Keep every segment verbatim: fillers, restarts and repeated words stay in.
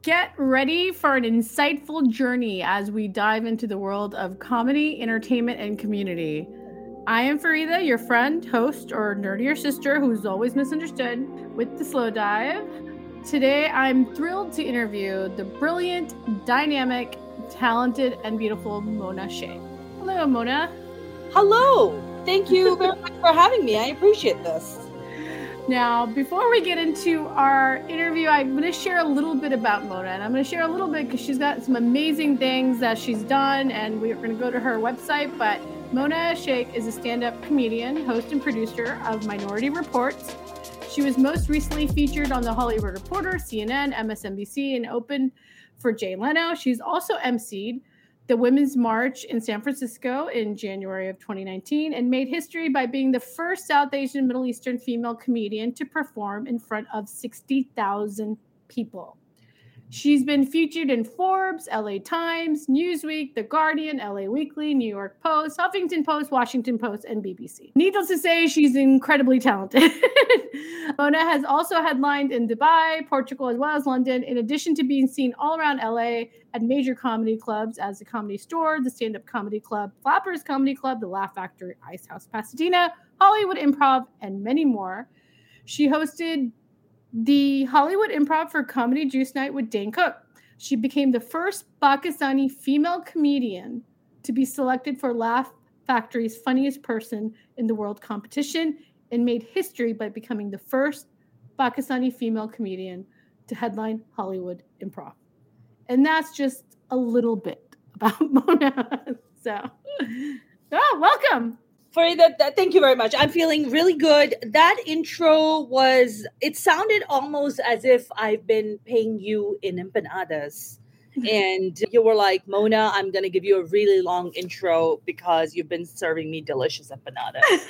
Get ready for an insightful journey as we dive into the world of comedy, entertainment, and community. I am Farida, your friend, host, or nerdier sister who's always misunderstood with the Slow Dive. Today, I'm thrilled to interview the brilliant, dynamic, talented, and beautiful Mona Shaikh. Hello, Mona. Hello. Thank you very much for having me. I appreciate this. Now, before we get into our interview, I'm going to share a little bit about Mona. And I'm going to share a little bit because she's got some amazing things that she's done. And we're going to go to her website. But Mona Shaikh is a stand-up comedian, host, and producer of Minority Reports. She was most recently featured on The Hollywood Reporter, C N N, M S N B C, and opened for Jay Leno. She's also emceed the Women's March in San Francisco in January of twenty nineteen and made history by being the first South Asian Middle Eastern female comedian to perform in front of sixty thousand people. She's been featured in Forbes, L A Times, Newsweek, The Guardian, L A Weekly, New York Post, Huffington Post, Washington Post, and B B C. Needless to say, she's incredibly talented. Mona has also headlined in Dubai, Portugal, as well as London, in addition to being seen all around L A at major comedy clubs as the Comedy Store, the Stand-Up Comedy Club, Flappers Comedy Club, the Laugh Factory, Ice House Pasadena, Hollywood Improv, and many more. She hosted the Hollywood Improv for Comedy Juice Night with Dane Cook. She became the first Pakistani female comedian to be selected for Laugh Factory's Funniest Person in the World competition and made history by becoming the first Pakistani female comedian to headline Hollywood Improv. And that's just a little bit about Mona. So, oh, welcome. Farida, thank you very much. I'm feeling really good. That intro was, it sounded almost as if I've been paying you in empanadas. And you were like, Mona, I'm going to give you a really long intro because you've been serving me delicious empanadas.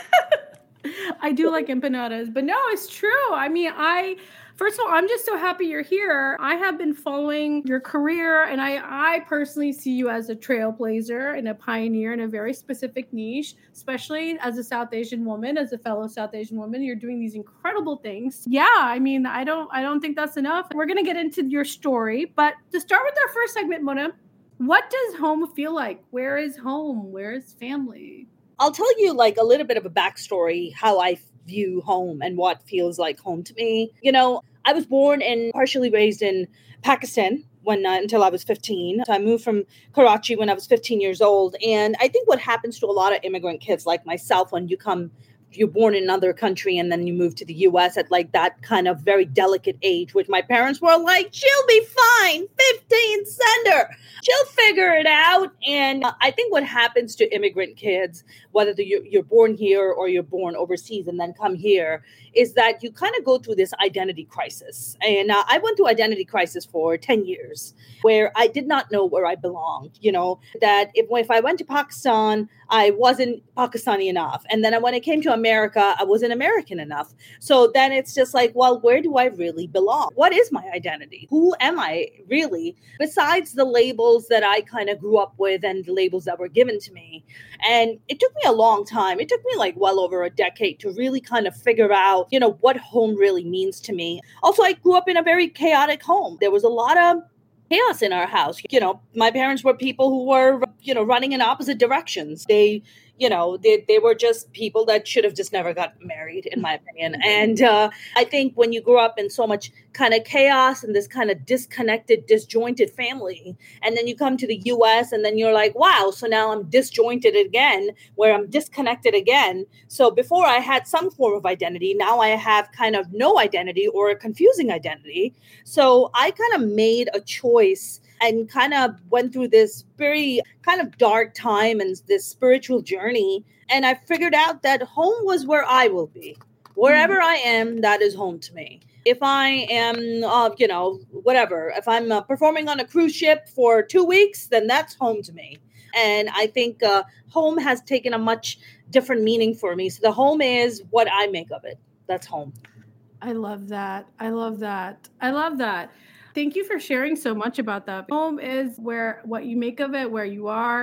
I do like empanadas, but no, it's true. I mean, I, first of all, I'm just so happy you're here. I have been following your career, and I, I personally see you as a trailblazer and a pioneer in a very specific niche, especially as a South Asian woman, as a fellow South Asian woman. You're doing these incredible things. Yeah, I mean, I don't, I don't think that's enough. We're going to get into your story, but to start with our first segment, Mona, what does home feel like? Where is home? Where is family? I'll tell you like a little bit of a backstory, how I view home and what feels like home to me. You know, I was born and partially raised in Pakistan when uh, until I was fifteen. So I moved from Karachi when I was fifteen years old. And I think what happens to a lot of immigrant kids like myself when you come, you're born in another country and then you move to the U S at like that kind of very delicate age, which my parents were like, she'll be fine, fifteen, send her. She'll figure it out. And uh, I think what happens to immigrant kids, whether the, you're, you're born here or you're born overseas and then come here, is that you kind of go through this identity crisis. And uh, I went through identity crisis for ten years where I did not know where I belonged. You know, that if, if I went to Pakistan, I wasn't Pakistani enough. And then when I came to America, I wasn't American enough. So then it's just like, well, where do I really belong? What is my identity? Who am I really? Besides the labels that I kind of grew up with and the labels that were given to me. And it took me a long time. It took me like well over a decade to really kind of figure out, you know, what home really means to me. Also, I grew up in a very chaotic home. There was a lot of chaos in our house. You know, my parents were people who were, you know, running in opposite directions. They, you know, they, they were just people that should have just never got married, in my opinion. And uh, I think when you grow up in so much kind of chaos and this kind of disconnected, disjointed family, and then you come to the U S and then you're like, wow, so now I'm disjointed again, where I'm disconnected again. So before I had some form of identity, now I have kind of no identity or a confusing identity. So I kind of made a choice and kind of went through this very kind of dark time and this spiritual journey. And I figured out that home was where I will be. Wherever I am, that is home to me. If I am, uh, you know, whatever, if I'm uh, performing on a cruise ship for two weeks, then that's home to me. And I think uh, home has taken a much different meaning for me. So the home is what I make of it. That's home. I love that. I love that. I love that. Thank you for sharing so much about that. Home is where what you make of it, where you are.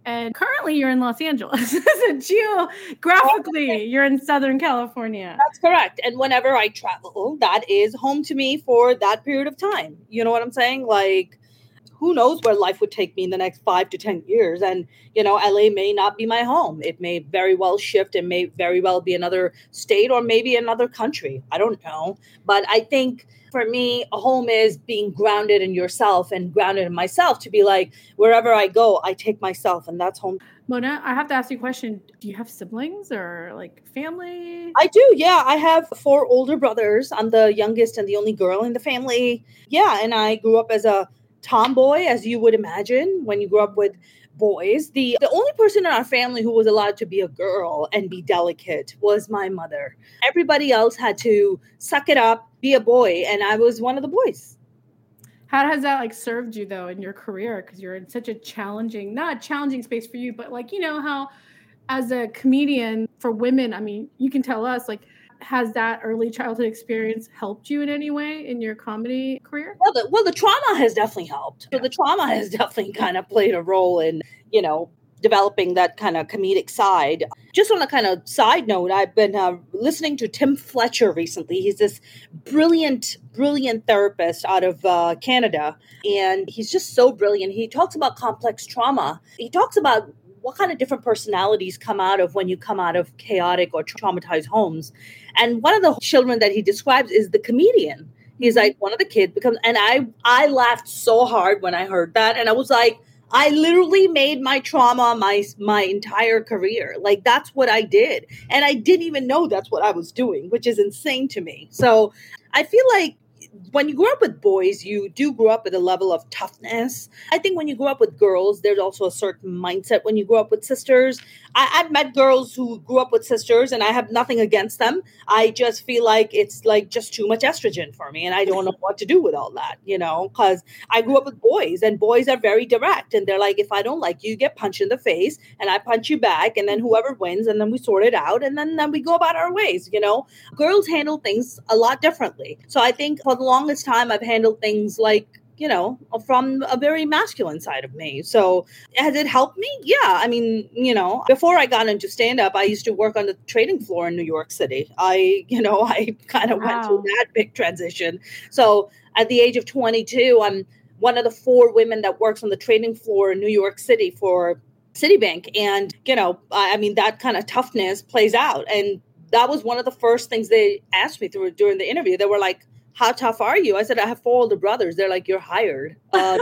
And currently you're in Los Angeles. So geographically, you're in Southern California. That's correct. And whenever I travel, that is home to me for that period of time. You know what I'm saying? Like, who knows where life would take me in the next five to ten years. And, you know, L A may not be my home. It may very well shift and may very well be another state or maybe another country. I don't know. But I think for me, a home is being grounded in yourself and grounded in myself to be like, wherever I go, I take myself, and that's home. Mona, I have to ask you a question. Do you have siblings or like family? I do. Yeah. I have four older brothers. I'm the youngest and the only girl in the family. Yeah. And I grew up as a tomboy, as you would imagine when you grew up with boys. The the only person in our family who was allowed to be a girl and be delicate was my mother. Everybody else had to suck it up, be a boy, and I was one of the boys. How has that like served you though in your career? Because you're in such a challenging, not a challenging space for you, but like, you know, how as a comedian for women, I mean, you can tell us like, has that early childhood experience helped you in any way in your comedy career? Well, the, well, the trauma has definitely helped. So the trauma has definitely kind of played a role in, you know, developing that kind of comedic side. Just on a kind of side note, I've been uh, listening to Tim Fletcher recently. He's this brilliant, brilliant therapist out of uh, Canada. And he's just so brilliant. He talks about complex trauma. He talks about what kind of different personalities come out of when you come out of chaotic or traumatized homes. And one of the children that he describes is the comedian. He's like, one of the kids becomes, and I, I laughed so hard when I heard that. And I was like, I literally made my trauma my, my entire career. Like, that's what I did. And I didn't even know that's what I was doing, which is insane to me. So I feel like when you grow up with boys, you do grow up with a level of toughness. I think when you grow up with girls, there's also a certain mindset. When you grow up with sisters, I, I've met girls who grew up with sisters, and I have nothing against them. I just feel like it's like just too much estrogen for me, and I don't know what to do with all that, you know, because I grew up with boys, and boys are very direct, and they're like, if I don't like you, you get punched in the face, and I punch you back, and then whoever wins, and then we sort it out, and then, then we go about our ways, you know. Girls handle things a lot differently. So I think for the longest time, I've handled things like, you know, from a very masculine side of me. So has it helped me? Yeah. I mean, you know, before I got into stand-up, I used to work on the trading floor in New York City. I, you know, I kind of wow. went through that big transition. So at the age of twenty-two, I'm one of the four women that works on the trading floor in New York City for Citibank. And, you know, I mean, that kind of toughness plays out. And that was one of the first things they asked me through during the interview. They were like, how tough are you? I said, I have four older brothers. They're like, you're hired. Uh,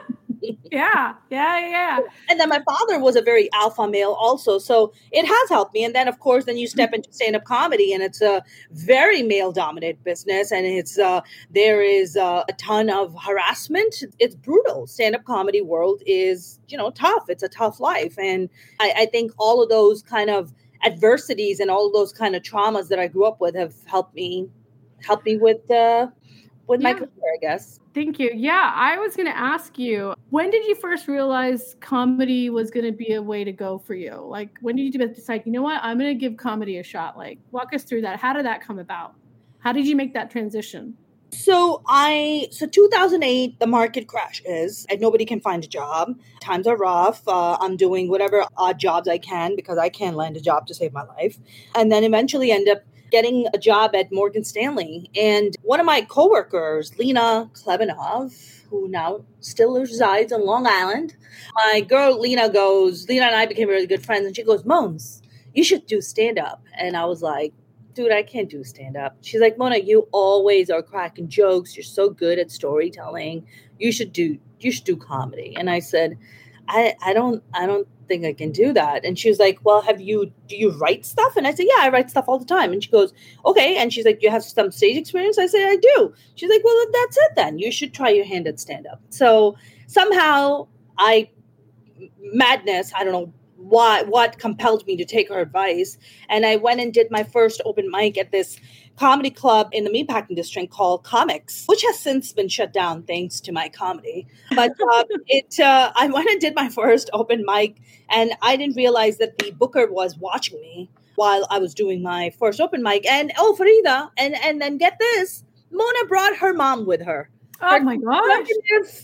yeah, yeah, yeah. And then my father was a very alpha male also. So it has helped me. And then, of course, then you step into stand-up comedy, and it's a very male-dominated business. And it's uh, there is uh, a ton of harassment. It's brutal. Stand-up comedy world is, you know, tough. It's a tough life. And I, I think all of those kind of adversities and all of those kind of traumas that I grew up with have helped me help me with uh, with yeah. my career, I guess. Thank you. Yeah, I was going to ask you, when did you first realize comedy was going to be a way to go for you? Like, when did you decide, you know what, I'm going to give comedy a shot? Like, walk us through that. How did that come about? How did you make that transition? So I, so two thousand eight, the market crashes and nobody can find a job. Times are rough. Uh, I'm doing whatever odd jobs I can because I can't land a job to save my life. And then eventually end up getting a job at Morgan Stanley. And one of my coworkers, Lena Klebanov, who now still resides on Long Island, my girl Lena goes, Lena and I became really good friends. And she goes, Moans, you should do stand-up. And I was like, dude, I can't do stand-up. She's like, Mona, you always are cracking jokes. You're so good at storytelling. You should do, you should do comedy. And I said, I, I don't, I don't think I can do that. And she was like, well, have you, do you write stuff? And I said, yeah, I write stuff all the time. And she goes, okay. And she's like, you have some stage experience? I said, I do. She's like, well, that's it then. You should try your hand at stand-up. So somehow I, madness, I don't know, Why, what compelled me to take her advice. And I went and did my first open mic at this comedy club in the Meatpacking District called Comics, which has since been shut down thanks to my comedy. But uh, it, uh, I went and did my first open mic, and I didn't realize that the booker was watching me while I was doing my first open mic. And oh, Farida, and, and then get this, Mona brought her mom with her. Oh her my gosh.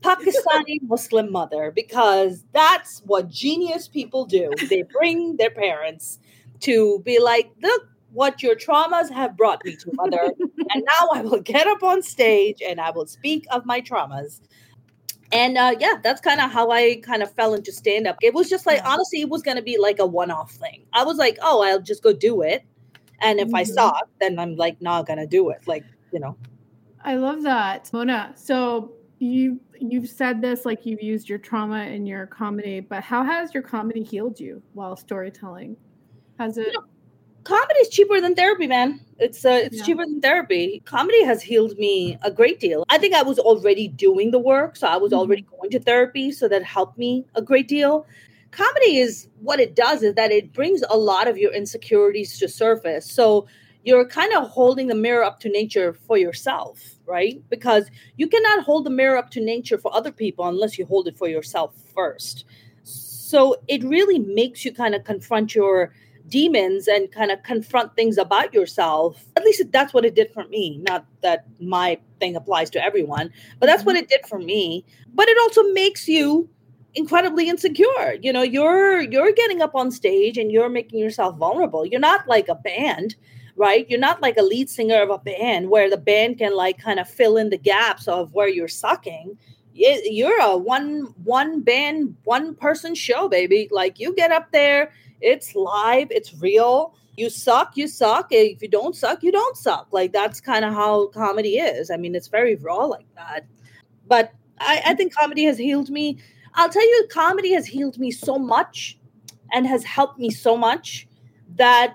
Pakistani Muslim mother, because that's what genius people do. They bring their parents to be like, look what your traumas have brought me to, mother. And now I will get up on stage and I will speak of my traumas. And uh, yeah, that's kind of how I kind of fell into stand up. It was just like, Yeah. honestly, it was going to be like a one off thing. I was like, oh, I'll just go do it. And if mm-hmm. I suck, then I'm like not going to do it. Like, you know. I love that. Mona, so you, you've said this, like you've used your trauma in your comedy, but how has your comedy healed you while storytelling? Has it? You know, comedy is cheaper than therapy, man. It's uh, it's yeah. cheaper than therapy. Comedy has healed me a great deal. I think I was already doing the work, so I was mm-hmm. already going to therapy, so that helped me a great deal. Comedy is what it does is that it brings a lot of your insecurities to surface. So you're kind of holding the mirror up to nature for yourself, right? Because you cannot hold the mirror up to nature for other people unless you hold it for yourself first. So it really makes you kind of confront your demons and kind of confront things about yourself. At least that's what it did for me. Not that my thing applies to everyone, but that's what it did for me. But it also makes you incredibly insecure. You know, you're you're getting up on stage and you're making yourself vulnerable. You're not like a band, right? You're not like a lead singer of a band where the band can like kind of fill in the gaps of where you're sucking. You're a one one band, one person show, baby. Like you get up there, it's live, it's real. You suck, you suck. If you don't suck, you don't suck. Like that's kind of how comedy is. I mean, it's very raw like that. But I, I think comedy has healed me. I'll tell you, comedy has healed me so much and has helped me so much that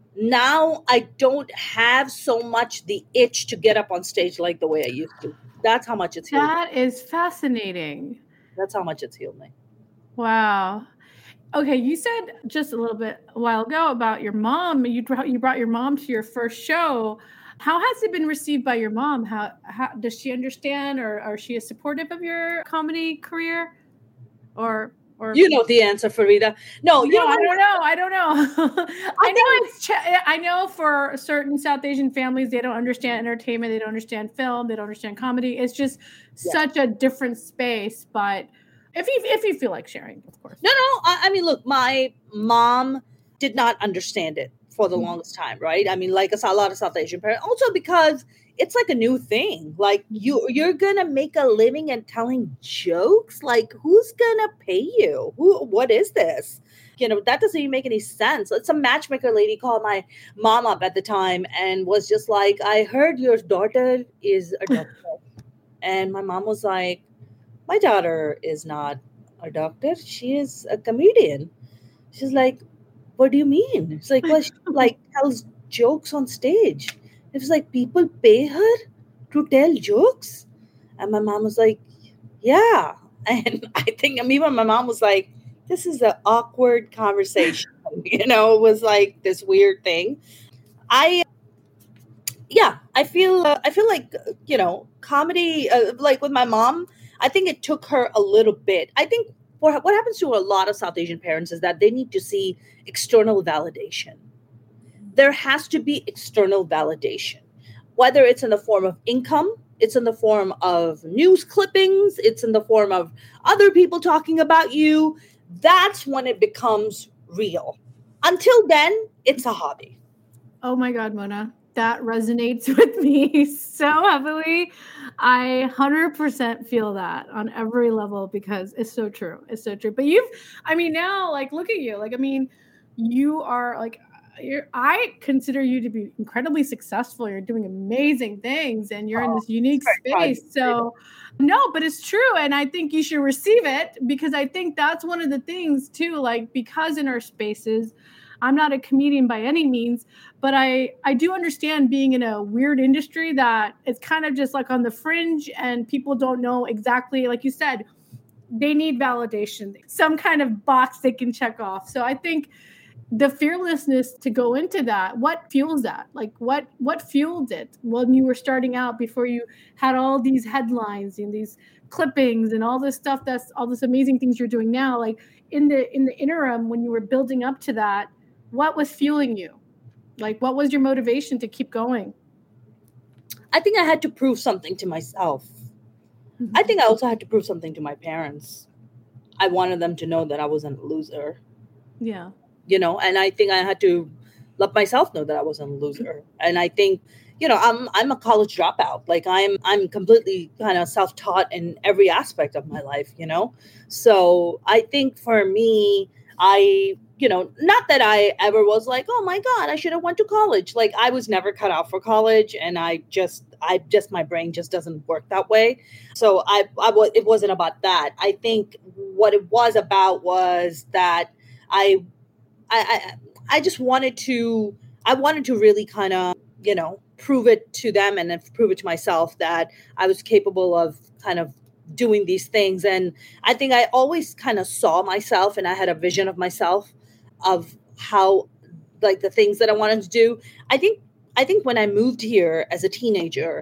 now I don't have so much the itch to get up on stage like the way I used to. That's how much it's healed me. That is fascinating. That's how much it's healed me. Wow. Okay, you said just a little bit a while ago about your mom. You you brought your mom to your first show. How has it been received by your mom? How, how does she understand, or, or is she supportive of your comedy career? Or or you know the answer, Farida. No, you no, know, I don't know. I don't know. I, I know it's. Ch- I know for certain South Asian families, they don't understand entertainment. They don't understand film. They don't understand comedy. It's just yeah. such a different space. But if you if you feel like sharing, of course. No, no. I, I mean, look, my mom did not understand it for the mm-hmm. longest time, right? I mean, like a lot of South Asian parents, also because it's like a new thing. Like you, you're gonna make a living and telling jokes. Like who's gonna pay you? Who? What is this? You know, that doesn't even make any sense. Some matchmaker lady called my mom up at the time and was just like, "I heard your daughter is adopted," and my mom was like, "My daughter is not a doctor. She is a comedian." She's like, "What do you mean?" It's like, "Well, she like tells jokes on stage." It was like, people pay her to tell jokes? And my mom was like, yeah. And I think even my mom was like, this is an awkward conversation. You know, it was like this weird thing. I, yeah, I feel, uh, I feel like, you know, comedy, uh, like with my mom, I think it took her a little bit. I think what, what happens to a lot of South Asian parents is that they need to see external validation. There has to be external validation, whether it's in the form of income, it's in the form of news clippings, it's in the form of other people talking about you. That's when it becomes real. Until then, it's a hobby. Oh my God, Mona, that resonates with me so heavily. I one hundred percent feel that on every level because it's so true. It's so true. But you've, I mean, now, like, look at you. Like, I mean, you are like, You're, I consider you to be incredibly successful. You're doing amazing things and you're oh, in this unique space. So no, but it's true. And I think you should receive it because I think that's one of the things too, like because in our spaces, I'm not a comedian by any means, but I, I do understand being in a weird industry that it's kind of just like on the fringe and people don't know exactly, like you said, they need validation, some kind of box they can check off. So I think the fearlessness to go into that, what fuels that? Like what, what fueled it when you were starting out before you had all these headlines and these clippings and all this stuff, that's all this amazing things you're doing now. Like in the, in the interim, when you were building up to that, what was fueling you? Like, what was your motivation to keep going? I think I had to prove something to myself. I think I also had to prove something to my parents. I wanted them to know that I wasn't a loser. Yeah. You know, and I think I had to let myself know that I wasn't a loser. And I think, you know, I'm I'm a college dropout. Like I'm I'm completely kind of self-taught in every aspect of my life, you know? So I think for me, I, you know, not that I ever was like, oh my God, I should have went to college. Like I was never cut out for college, and I just I just my brain just doesn't work that way. So I I was it wasn't about that. I think what it was about was that I I, I I just wanted to I wanted to really kind of, you know, prove it to them and then prove it to myself that I was capable of kind of doing these things. And I think I always kind of saw myself, and I had a vision of myself of how, like, the things that I wanted to do. I think I think when I moved here as a teenager,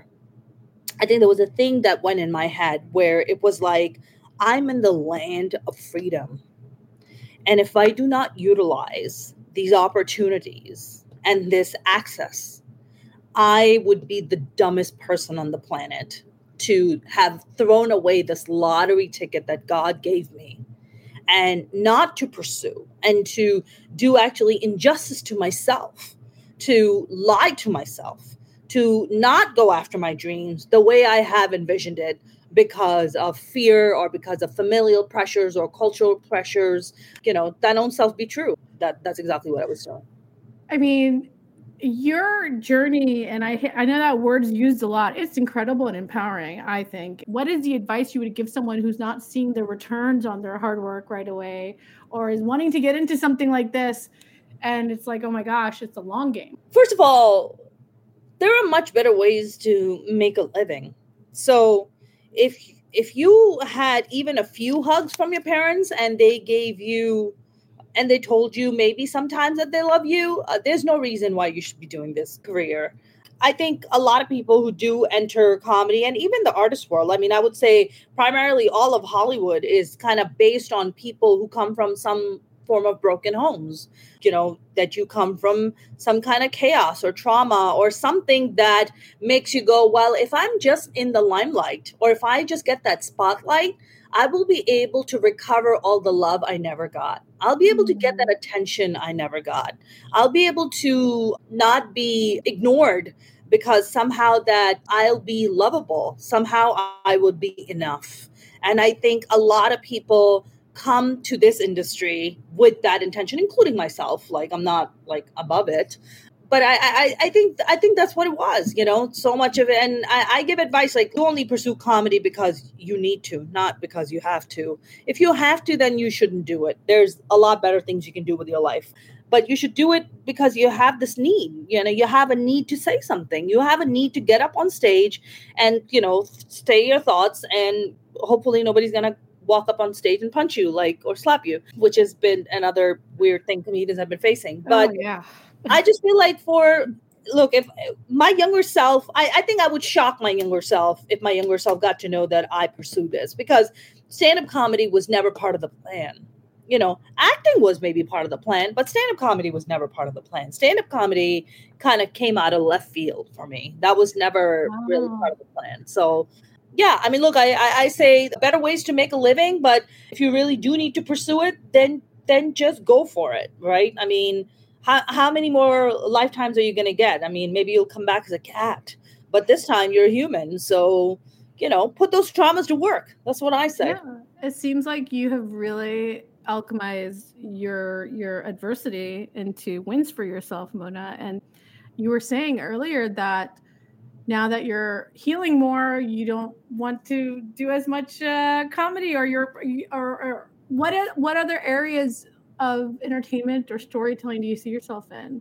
I think there was a thing that went in my head where it was like, I'm in the land of freedom. And if I do not utilize these opportunities and this access, I would be the dumbest person on the planet to have thrown away this lottery ticket that God gave me and not to pursue and to do actually injustice to myself, to lie to myself, to not go after my dreams the way I have envisioned it because of fear or because of familial pressures or cultural pressures. You know, that own self be true. That that's exactly what I was doing. I mean, your journey, and I I know that word's used a lot. It's incredible and empowering, I think. What is the advice you would give someone who's not seeing the returns on their hard work right away, or is wanting to get into something like this, and it's like, oh my gosh, it's a long game? First of all, there are much better ways to make a living. So if if you had even a few hugs from your parents and they gave you and they told you maybe sometimes that they love you, uh, there's no reason why you should be doing this career. I think a lot of people who do enter comedy and even the artist world, I mean, I would say primarily all of Hollywood is kind of based on people who come from some form of broken homes, you know, that you come from some kind of chaos or trauma or something that makes you go, well, if I'm just in the limelight or if I just get that spotlight, I will be able to recover all the love I never got. I'll be able to get that attention I never got. I'll be able to not be ignored because somehow that I'll be lovable. Somehow I would be enough. And I think a lot of people come to this industry with that intention, including myself. Like, I'm not like above it. But I, I, I think I think that's what it was, you know, so much of it. And I, I give advice like, you only pursue comedy because you need to, not because you have to. If you have to, then you shouldn't do it. There's a lot better things you can do with your life. But you should do it because you have this need. You know, you have a need to say something. You have a need to get up on stage and, you know, say your thoughts. And hopefully nobody's going to walk up on stage and punch you, like, or slap you, which has been another weird thing comedians have been facing. But oh, yeah. I just feel like for, look, if my younger self, I, I think I would shock my younger self if my younger self got to know that I pursued this, because stand-up comedy was never part of the plan. You know, acting was maybe part of the plan, but stand-up comedy was never part of the plan. Stand-up comedy kind of came out of left field for me. That was never wow. really part of the plan. So, yeah, I mean, look, I, I, I say better ways to make a living, but if you really do need to pursue it, then then just go for it, right? I mean, How, how many more lifetimes are you going to get? I mean, maybe you'll come back as a cat, but this time you're a human. So, you know, put those traumas to work. That's what I say. Yeah. It seems like you have really alchemized your your adversity into wins for yourself, Mona. And you were saying earlier that now that you're healing more, you don't want to do as much uh, comedy, or you're or, or what what other areas of entertainment or storytelling do you see yourself in,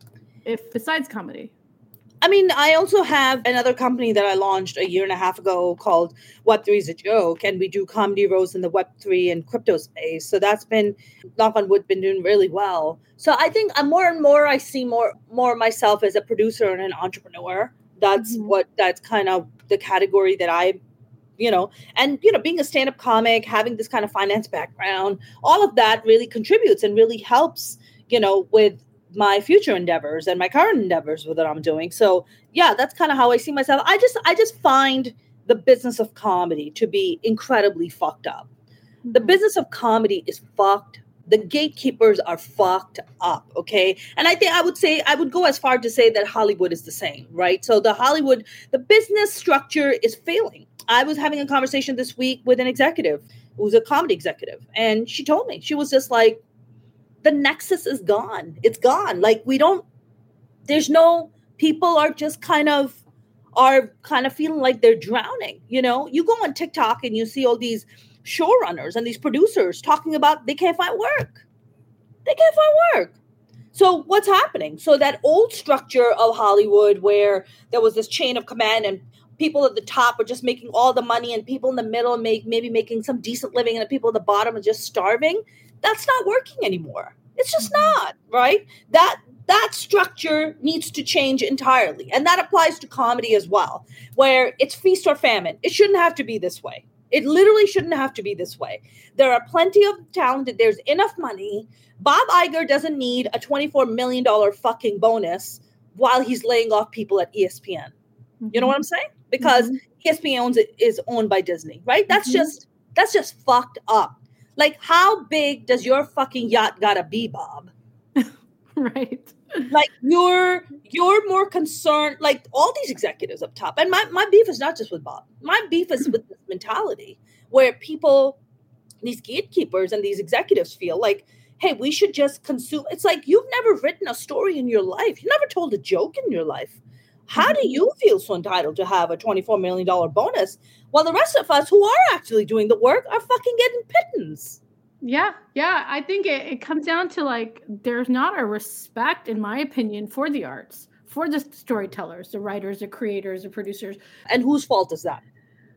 if besides comedy? I mean, I also have another company that I launched a year and a half ago called Web three is a Joke, and we do comedy roles in the Web three and crypto space. So that's been, knock on wood, been doing really well. So I think I'm more and more, I see more more myself as a producer and an entrepreneur. That's mm-hmm. what, that's kind of the category that I you know, and, you know, being a stand-up comic, having this kind of finance background, all of that really contributes and really helps, you know, with my future endeavors and my current endeavors with what I'm doing. So, yeah, that's kind of how I see myself. I just, I just find the business of comedy to be incredibly fucked up. Mm-hmm. The business of comedy is fucked. The gatekeepers are fucked up, okay? And I think I would say, I would go as far to say that Hollywood is the same, right? So the Hollywood, the business structure is failing. I was having a conversation this week with an executive who was a comedy executive. And she told me, she was just like, the nexus is gone. It's gone. Like we don't, there's no, people are just kind of, are kind of feeling like they're drowning. You know, you go on TikTok and you see all these showrunners and these producers talking about they can't find work. They can't find work. So what's happening? So that old structure of Hollywood where there was this chain of command and people at the top are just making all the money and people in the middle make maybe making some decent living and the people at the bottom are just starving. That's not working anymore. It's just not, right? That that structure needs to change entirely. And that applies to comedy as well, where it's feast or famine. It shouldn't have to be this way. It literally shouldn't have to be this way. There are plenty of talent. There's enough money. Bob Iger doesn't need a twenty-four million dollars fucking bonus while he's laying off people at E S P N. Mm-hmm. You know what I'm saying? Because mm-hmm. E S P N owns it, is owned by Disney, right? That's mm-hmm. just that's just fucked up. Like, how big does your fucking yacht gotta be, Bob? Right. Like, you're you're more concerned, like all these executives up top. And my, my beef is not just with Bob. My beef is with this mentality where people, these gatekeepers and these executives feel like, hey, we should just consume. It's like, you've never written a story in your life. You never told a joke in your life. How do you feel so entitled to have a twenty-four million dollars bonus while the rest of us who are actually doing the work are fucking getting pittance? Yeah, yeah. I think it, it comes down to like, there's not a respect, in my opinion, for the arts, for the storytellers, the writers, the creators, the producers. And whose fault is that?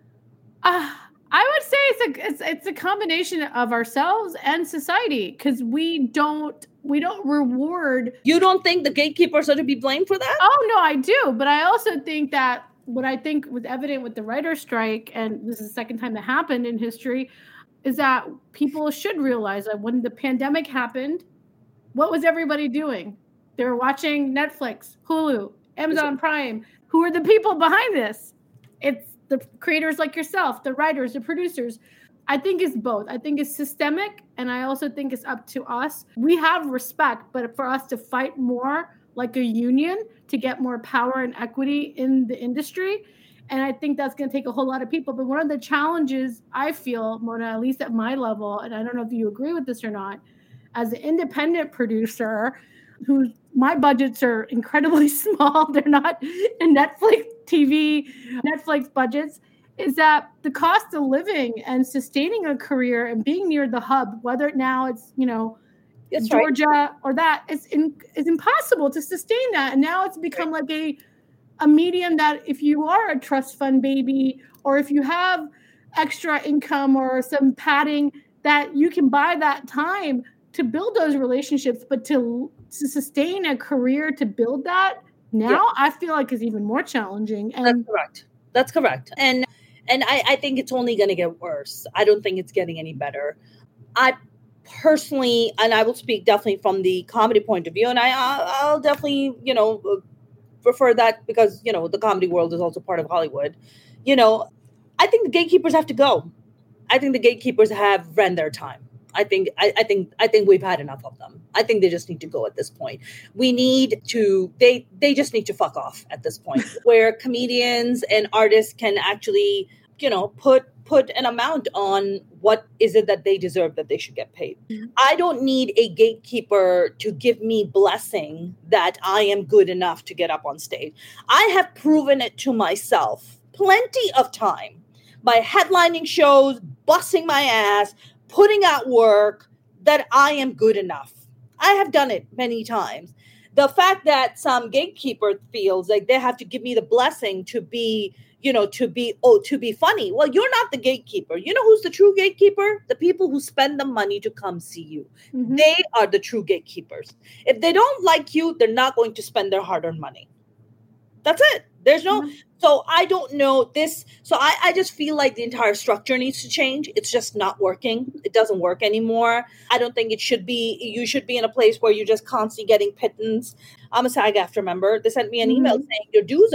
Uh, I would say it's a it's, it's a combination of ourselves and society, because we don't we don't reward. You don't think the gatekeepers are to be blamed for that? Oh no, I do, but I also think that what I think was evident with the writer's strike, and this is the second time that happened in history, is that people should realize that when the pandemic happened, what was everybody doing? They were watching Netflix, Hulu, Amazon Prime. Who are the people behind this? It's the creators like yourself, the writers, the producers. I think it's both. I think it's systemic, and I also think it's up to us. We have respect, but for us to fight more like a union to get more power and equity in the industry. And I think that's going to take a whole lot of people. But one of the challenges I feel, Mona, at least at my level, and I don't know if you agree with this or not, as an independent producer, who my budgets are incredibly small, they're not in Netflix T V, Netflix budgets, is that the cost of living and sustaining a career and being near the hub, whether now it's, you know, That's Georgia right. or that, is in, is impossible to sustain that. And now it's become right. like a a medium that if you are a trust fund baby, or if you have extra income or some padding, that you can buy that time to build those relationships, but to, to sustain a career, to build that now, yeah. I feel like is even more challenging. And that's correct. That's correct. And, and I, I think it's only going to get worse. I don't think it's getting any better. I personally, and I will speak definitely from the comedy point of view, and I, I'll, I'll definitely, you know, prefer that because, you know, the comedy world is also part of Hollywood. You know, I think the gatekeepers have to go. I think the gatekeepers have ran their time. I think, I, I think, I think we've had enough of them. I think they just need to go at this point. We need to, they, they just need to fuck off at this point where comedians and artists can actually, you know, put, put an amount on what is it that they deserve that they should get paid. Mm-hmm. I don't need a gatekeeper to give me blessing that I am good enough to get up on stage. I have proven it to myself plenty of time by headlining shows, busting my ass, putting out work, that I am good enough. I have done it many times. The fact that some gatekeeper feels like they have to give me the blessing to be, you know, to be, oh, to be funny. Well, you're not the gatekeeper. You know who's the true gatekeeper? The people who spend the money to come see you. Mm-hmm. They are the true gatekeepers. If they don't like you, they're not going to spend their hard-earned money. That's it. There's no, mm-hmm. so I don't know this. So I, I just feel like the entire structure needs to change. It's just not working. It doesn't work anymore. I don't think it should be, you should be in a place where you're just constantly getting pittance. I'm a SAG-AFTRA member. They sent me an mm-hmm. email saying your dues are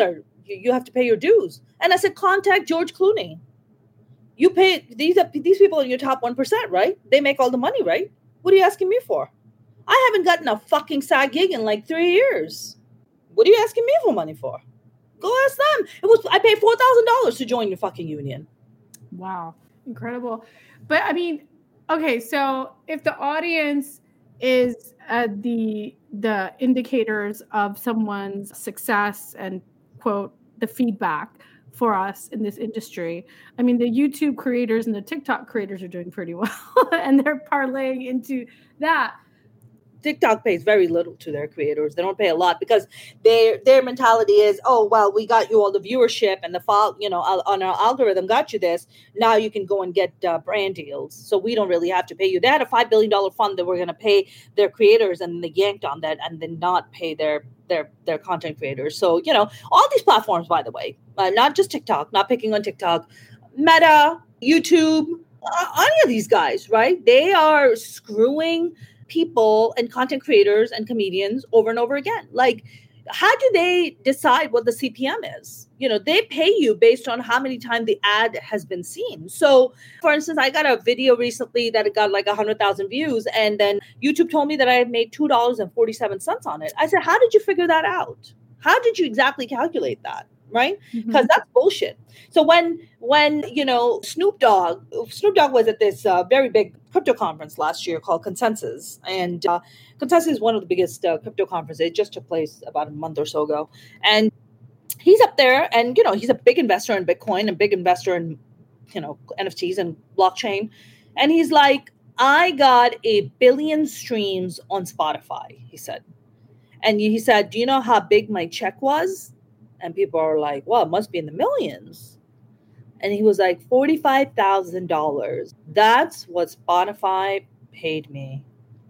you, you have to pay your dues. And I said, contact George Clooney. You pay, these are, these people in your top one percent, right? They make all the money, right? What are you asking me for? I haven't gotten a fucking SAG gig in like three years. What are you asking me for money for? Go ask them. It was I paid four thousand dollars to join your fucking union. Wow. Incredible. But I mean, okay, so if the audience is uh, the the indicators of someone's success and, quote, the feedback for us in this industry, I mean, the YouTube creators and the TikTok creators are doing pretty well, and they're parlaying into that. TikTok pays very little to their creators. They don't pay a lot because their their mentality is, oh, well, we got you all the viewership and the file, you know, on our algorithm got you this. Now you can go and get uh, brand deals. So we don't really have to pay you. They had a five billion dollars fund that we're going to pay their creators, and they yanked on that and then not pay their their their content creators. So, you know, all these platforms, by the way, uh, not just TikTok, not picking on TikTok, Meta, YouTube, uh, any of these guys, right? They are screwing people and content creators and comedians over and over again. Like, how do they decide what the C P M is? You know, they pay you based on how many times the ad has been seen. So, for instance, I got a video recently that it got like one hundred thousand views, and then YouTube told me that I had made two dollars and forty-seven cents on it. I said, how did you figure that out? How did you exactly calculate that? Right? Because mm-hmm. that's bullshit. So when, when, you know, Snoop Dogg, Snoop Dogg was at this uh, very big crypto conference last year called Consensus. And uh, Consensus is one of the biggest uh, crypto conferences. It just took place about a month or so ago. And he's up there and, you know, he's a big investor in Bitcoin, a big investor in, you know, N F Ts and blockchain. And he's like, I got a billion streams on Spotify, he said. And he said, do you know how big my check was? And people are like, well, it must be in the millions. And he was like, forty-five thousand dollars. That's what Spotify paid me.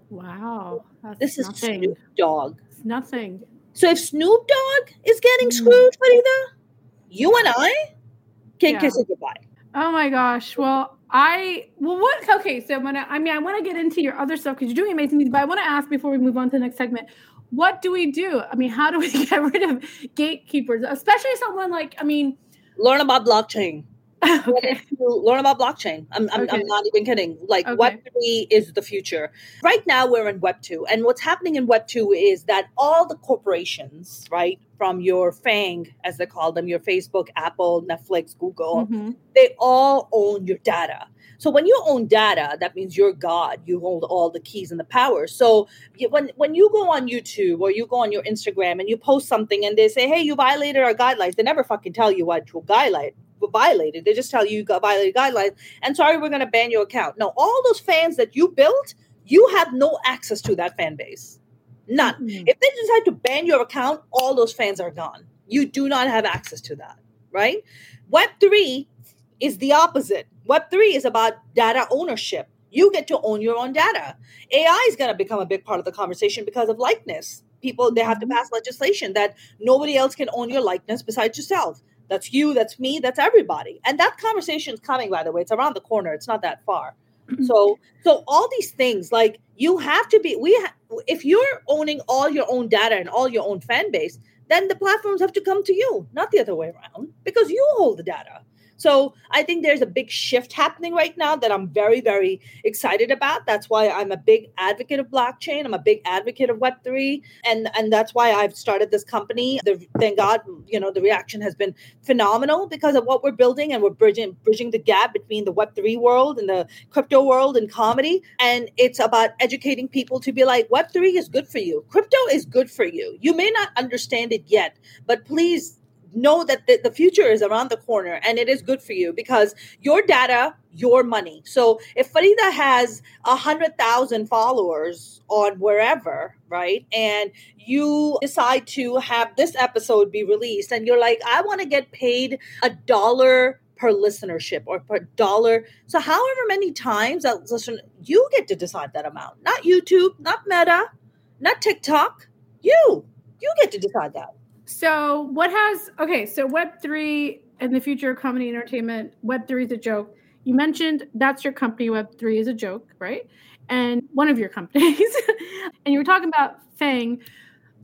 Wow. That's this is nothing. Snoop Dogg. It's nothing. So if Snoop Dogg is getting mm. screwed, Farida, you and I can yeah. kiss it goodbye. Oh my gosh. Well, I, well, what, okay. So when I, I mean, I want to get into your other stuff because you're doing amazing things, but I want to ask before we move on to the next segment, what do we do? I mean, how do we get rid of gatekeepers, especially someone like, I mean. Learn about blockchain. Okay. Learn about blockchain. I'm, I'm, okay. I'm not even kidding. Like okay. Web three is the future. Right now we're in Web two. And what's happening in Web two is that all the corporations, right, from your FANG, as they call them, your Facebook, Apple, Netflix, Google, mm-hmm. they all own your data. So when you own data, that means you're God. You hold all the keys and the power. So you, when, when you go on YouTube or you go on your Instagram and you post something and they say, hey, you violated our guidelines, they never fucking tell you what you violated. violated. They just tell you you got violated guidelines. And sorry, we're going to ban your account. No, all those fans that you built, you have no access to that fan base. None. Mm-hmm. If they decide to ban your account, all those fans are gone. You do not have access to that, right? Web three is the opposite. Web three is about data ownership. You get to own your own data. A I is going to become a big part of the conversation because of likeness. People, they have to pass legislation that nobody else can own your likeness besides yourself. That's you, that's me, that's everybody. And that conversation is coming, by the way. It's around the corner. It's not that far. So, so all these things, like you have to be, we, ha- if you're owning all your own data and all your own fan base, then the platforms have to come to you, not the other way around, because you hold the data. So I think there's a big shift happening right now that I'm very, very excited about. That's why I'm a big advocate of blockchain. I'm a big advocate of Web three. And, and that's why I've started this company. The, thank God, you know, the reaction has been phenomenal because of what we're building, and we're bridging, bridging the gap between the Web three world and the crypto world and comedy. And it's about educating people to be like, Web three is good for you. Crypto is good for you. You may not understand it yet, but please know that the, the future is around the corner, and it is good for you because your data, your money. So if Farida has a hundred thousand followers on wherever, right, and you decide to have this episode be released, and you're like, I want to get paid a dollar per listenership or per dollar. So however many times that listen, you get to decide that amount, not YouTube, not Meta, not TikTok. You, you get to decide that. So what has, okay, so Web three and the future of comedy entertainment, Web three is a joke. You mentioned that's your company, Web three is a joke, right? And one of your companies. And you were talking about FANG.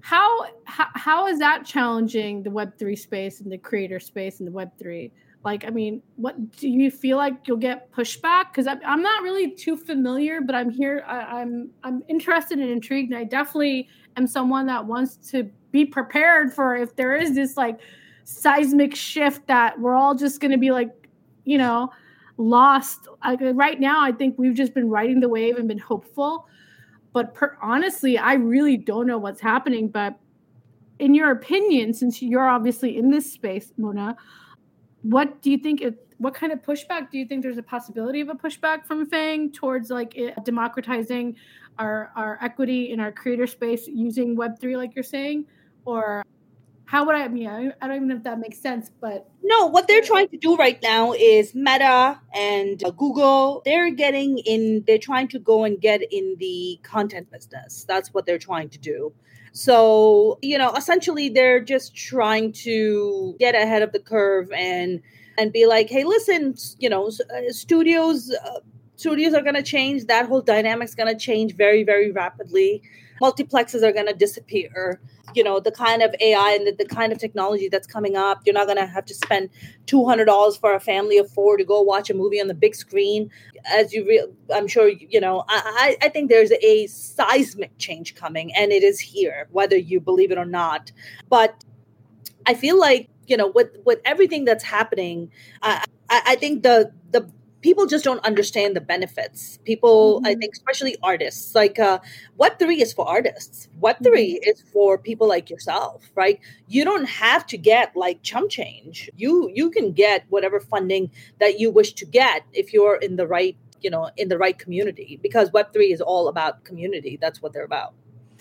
how, how how is that challenging the Web three space and the creator space and the Web three? Like, I mean, what do you feel like you'll get pushback? Because I'm, I'm not really too familiar, but I'm here. I, I'm I'm interested and intrigued, and I definitely am someone that wants to be prepared for if there is this like seismic shift that we're all just going to be like, you know, lost. Like right now, I think we've just been riding the wave and been hopeful. But per, honestly, I really don't know what's happening. But in your opinion, since you're obviously in this space, Mona, what do you think? It, what kind of pushback do you think there's a possibility of a pushback from Fang towards like it, democratizing our our equity in our creator space using Web three, like you're saying, or how would I? I mean, I, I don't even know if that makes sense, but no, what they're trying to do right now is Meta and uh, Google. They're getting in. They're trying to go and get in the content business. That's what they're trying to do. So, you know, essentially they're just trying to get ahead of the curve and and be like, hey, listen, you know, studios uh, studios are going to change. That whole dynamic's going to change very, very rapidly. Multiplexes are going to disappear. You know, the kind of A I and the, the kind of technology that's coming up, you're not going to have to spend two hundred dollars for a family of four to go watch a movie on the big screen. As you, re- I'm sure, you know, I, I think there's a seismic change coming, and it is here, whether you believe it or not. But I feel like, you know, with, with everything that's happening, I, I, I think the the people just don't understand the benefits. People, mm-hmm. I think, especially artists, like uh, Web three is for artists. Web three mm-hmm. is for people like yourself, right? You don't have to get like chump change. You you can get whatever funding that you wish to get if you're in the right, you know, in the right community, because Web three is all about community. That's what they're about.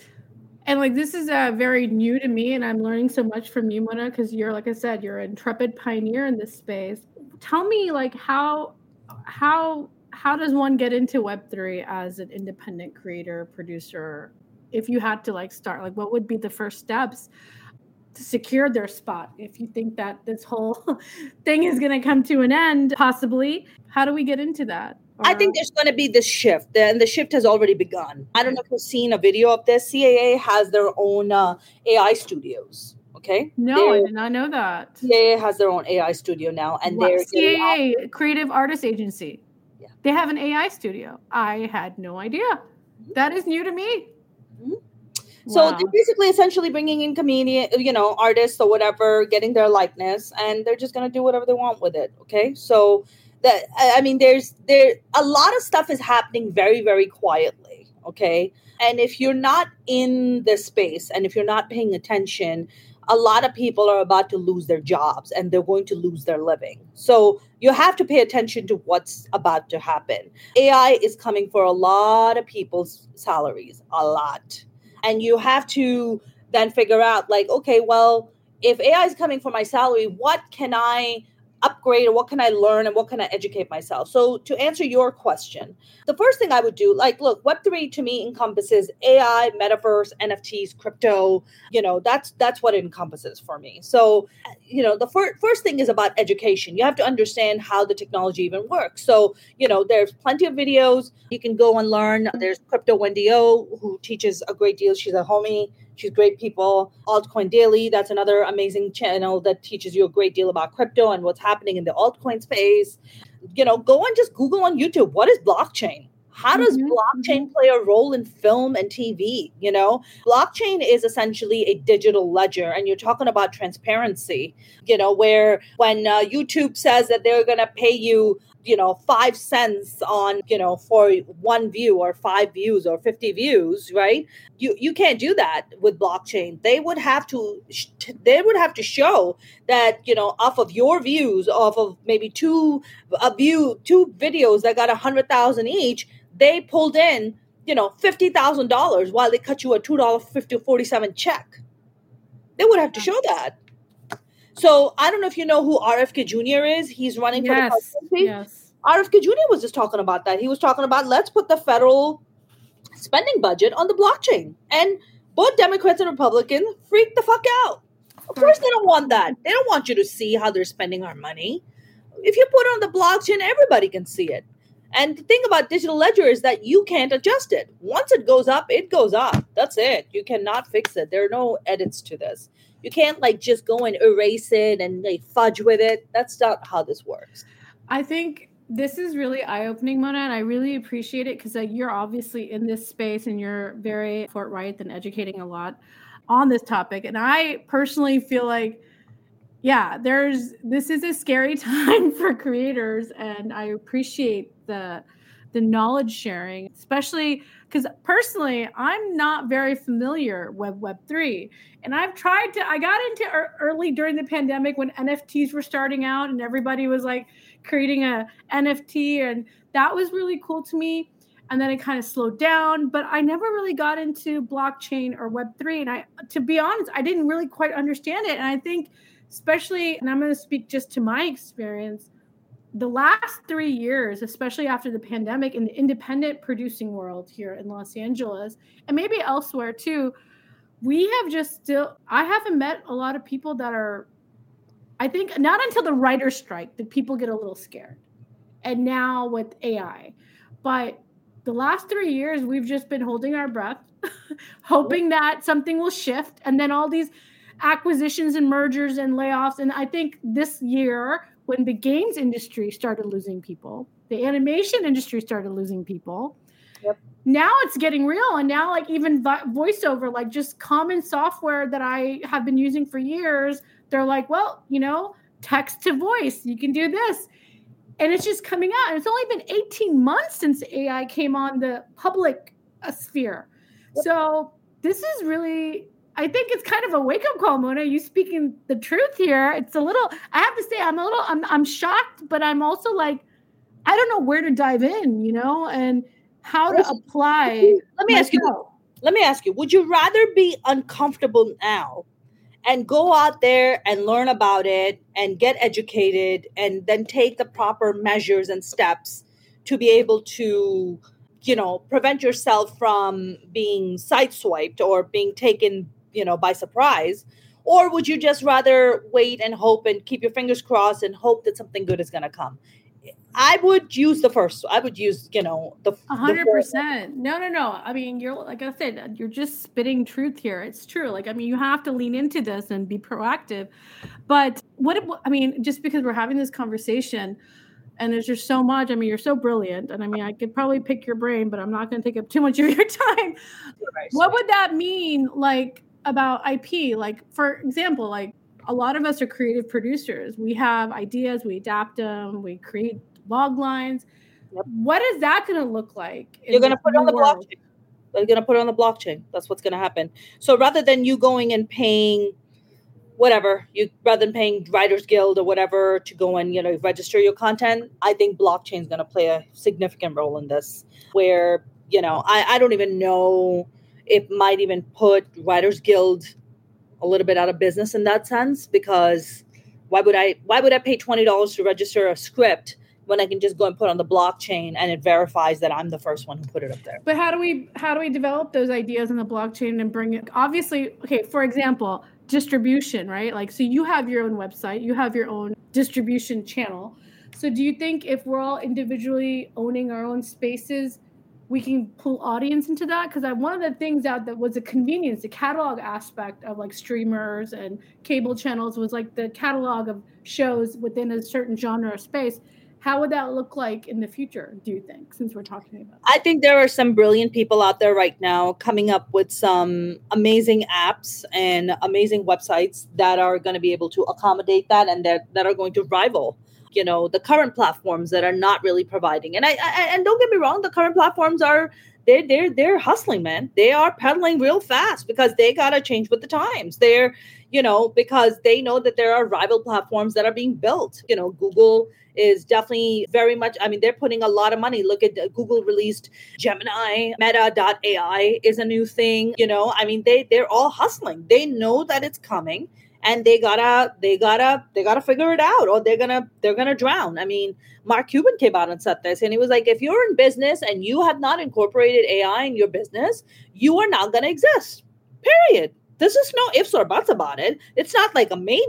And like, this is uh, very new to me, and I'm learning so much from you, Mona, because you're, like I said, you're an intrepid pioneer in this space. Tell me, like, how how how does one get into Web three as an independent creator, producer? If you had to like start, like, what would be the first steps to secure their spot? If you think that this whole thing is going to come to an end, possibly, how do we get into that? Or... I think there's going to be this shift, and the shift has already begun. I don't know if you've seen a video of this. C A A has their own uh, A I studios. Okay. No, they're, I did not know that. C A A has their own A I studio now, and what? They're C A A, Creative Artist Agency. Yeah. They have an A I studio. I had no idea. Mm-hmm. That is new to me. Mm-hmm. So wow. They're basically essentially bringing in comedian, you know, artists or whatever, getting their likeness, and they're just going to do whatever they want with it. Okay. So that, I mean, there's there a lot of stuff is happening very, very quietly. Okay. And if you're not in this space and if you're not paying attention, a lot of people are about to lose their jobs and they're going to lose their living. So you have to pay attention to what's about to happen. A I is coming for a lot of people's salaries, a lot. And you have to then figure out like, okay, well, if A I is coming for my salary, what can I upgrade or what can I learn and what can I educate myself? So to answer your question, the first thing I would do, like, look, Web three to me encompasses A I, metaverse, N F Ts, crypto, you know, that's that's what it encompasses for me. So, you know, the fir- first thing is about education. You have to understand how the technology even works. So, you know, there's plenty of videos you can go and learn. There's Crypto Wendy O, who teaches a great deal. She's a homie. She's great people. Altcoin Daily, that's another amazing channel that teaches you a great deal about crypto and what's happening in the altcoin space. You know, go and just Google on YouTube, what is blockchain? How does mm-hmm. blockchain play a role in film and T V? You know, blockchain is essentially a digital ledger, and you're talking about transparency, you know, where when uh, YouTube says that they're going to pay you, you know, five cents on, you know, for one view or five views or fifty views, right? You you can't do that with blockchain. They would have to, they would have to show that, you know, off of your views, off of maybe two, a view, two videos that got a hundred thousand each, they pulled in, you know, fifty thousand dollars while they cut you a two dollars and fifty cents forty-seven check. They would have to show that. So I don't know if you know who R F K Junior is. He's running yes, for the presidency. Yes. R F K Junior was just talking about that. He was talking about, let's put the federal spending budget on the blockchain. And both Democrats and Republicans freaked the fuck out. Of course they don't want that. They don't want you to see how they're spending our money. If you put it on the blockchain, everybody can see it. And the thing about digital ledger is that you can't adjust it. Once it goes up, it goes up. That's it. You cannot fix it. There are no edits to this. You can't like just go and erase it and like fudge with it. That's not how this works. I think this is really eye-opening, Mona, and I really appreciate it because like, you're obviously in this space and you're very forthright and educating a lot on this topic. And I personally feel like, yeah, there's this is a scary time for creators, and I appreciate the the knowledge sharing, especially because personally, I'm not very familiar with Web three. And I've tried to, I got into early during the pandemic when N F Ts were starting out and everybody was like creating a N F T. And that was really cool to me. And then it kind of slowed down, but I never really got into blockchain or Web three. And I, to be honest, I didn't really quite understand it. And I think especially, and I'm going to speak just to my experience, the last three years, especially after the pandemic in the independent producing world here in Los Angeles, and maybe elsewhere too, we have just still, I haven't met a lot of people that are, I think not until the writer's strike did people get a little scared. And now with A I. But the last three years, we've just been holding our breath, hoping that something will shift. And then all these acquisitions and mergers and layoffs. And I think this year, when the games industry started losing people, the animation industry started losing people. Yep. Now it's getting real. And now like even vo- voiceover, like just common software that I have been using for years, they're like, well, you know, text to voice, you can do this. And it's just coming out. And it's only been eighteen months since A I came on the public uh, sphere. Yep. So this is really, I think it's kind of a wake-up call, Mona. You speaking the truth here. It's a little, I have to say, I'm a little, I'm, I'm shocked, but I'm also like, I don't know where to dive in, you know, and how to apply. Let me ask you, let me ask you, would you rather be uncomfortable now and go out there and learn about it and get educated and then take the proper measures and steps to be able to, you know, prevent yourself from being sideswiped or being taken, you know, by surprise? Or would you just rather wait and hope and keep your fingers crossed and hope that something good is going to come? I would use the first. I would use, you know, the a hundred percent. No, no, no. I mean, you're like I said, you're just spitting truth here. It's true. Like, I mean, you have to lean into this and be proactive. But what, I mean, just because we're having this conversation and there's just so much, I mean, you're so brilliant. And I mean, I could probably pick your brain, but I'm not going to take up too much of your time. What would that mean, like, about I P? Like, for example, like, a lot of us are creative producers. We have ideas, we adapt them, we create log lines. Yep. What is that going to look like? You're going to put it on the world? blockchain. You're going to put it on the blockchain. That's what's going to happen. So rather than you going and paying whatever, you rather than paying Writers Guild or whatever to go and, you know, register your content, I think blockchain is going to play a significant role in this. Where, you know, I, I don't even know, it might even put Writers Guild a little bit out of business in that sense, because why would I why would I pay twenty dollars to register a script when I can just go and put on the blockchain and it verifies that I'm the first one who put it up there? But how do we how do we develop those ideas in the blockchain and bring it? Obviously, okay, for example, distribution, right? Like, so you have your own website, you have your own distribution channel. So do you think if we're all individually owning our own spaces, we can pull audience into that? Because one of the things that, that was a convenience, the catalog aspect of like streamers and cable channels was like the catalog of shows within a certain genre or space. How would that look like in the future, do you think, since we're talking about that? I think there are some brilliant people out there right now coming up with some amazing apps and amazing websites that are going to be able to accommodate that and that, that are going to rival, you know, the current platforms that are not really providing. And I, I and don't get me wrong, the current platforms are, they're, they're, they're hustling, man. They are pedaling real fast because they got to change with the times. They're, you know, because they know that there are rival platforms that are being built. You know, Google is definitely very much, I mean, they're putting a lot of money. Look at uh, Google released Gemini, Meta dot A I is a new thing. You know, I mean, they, they're all hustling. They know that it's coming. And they gotta, they gotta, they gotta figure it out, or they're gonna, they're gonna drown. I mean, Mark Cuban came out and said this, and he was like, "If you're in business and you have not incorporated A I in your business, you are not gonna exist. Period. This is no ifs or buts about it. It's not like a maybe.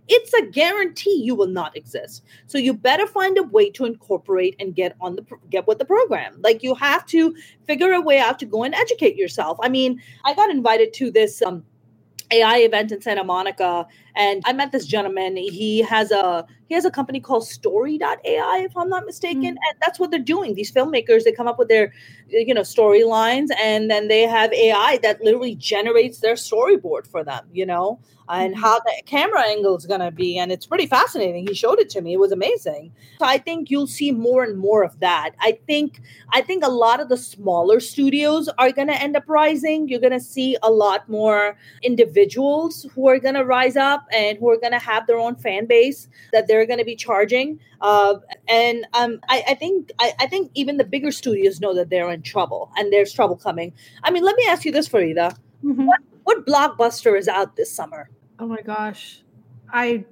it's a guarantee you will not exist. So you better find a way to incorporate and get on the get with the program. Like you have to figure a way out to go and educate yourself. I mean, I got invited to this um, A I event in Santa Monica, and I met this gentleman. He has a he has a company called Story dot A I, if I'm not mistaken, mm-hmm. and that's what they're doing. These filmmakers, they come up with their you know storylines, and then they have A I that literally generates their storyboard for them. You know. And how the camera angle is going to be. And it's pretty fascinating. He showed it to me. It was amazing. So I think you'll see more and more of that. I think I think a lot of the smaller studios are going to end up rising. You're going to see a lot more individuals who are going to rise up and who are going to have their own fan base that they're going to be charging. Uh, and um, I, I think I, I think even the bigger studios know that they're in trouble and there's trouble coming. I mean, let me ask you this, Farida. Mm-hmm. What, what blockbuster is out this summer? Oh my gosh. I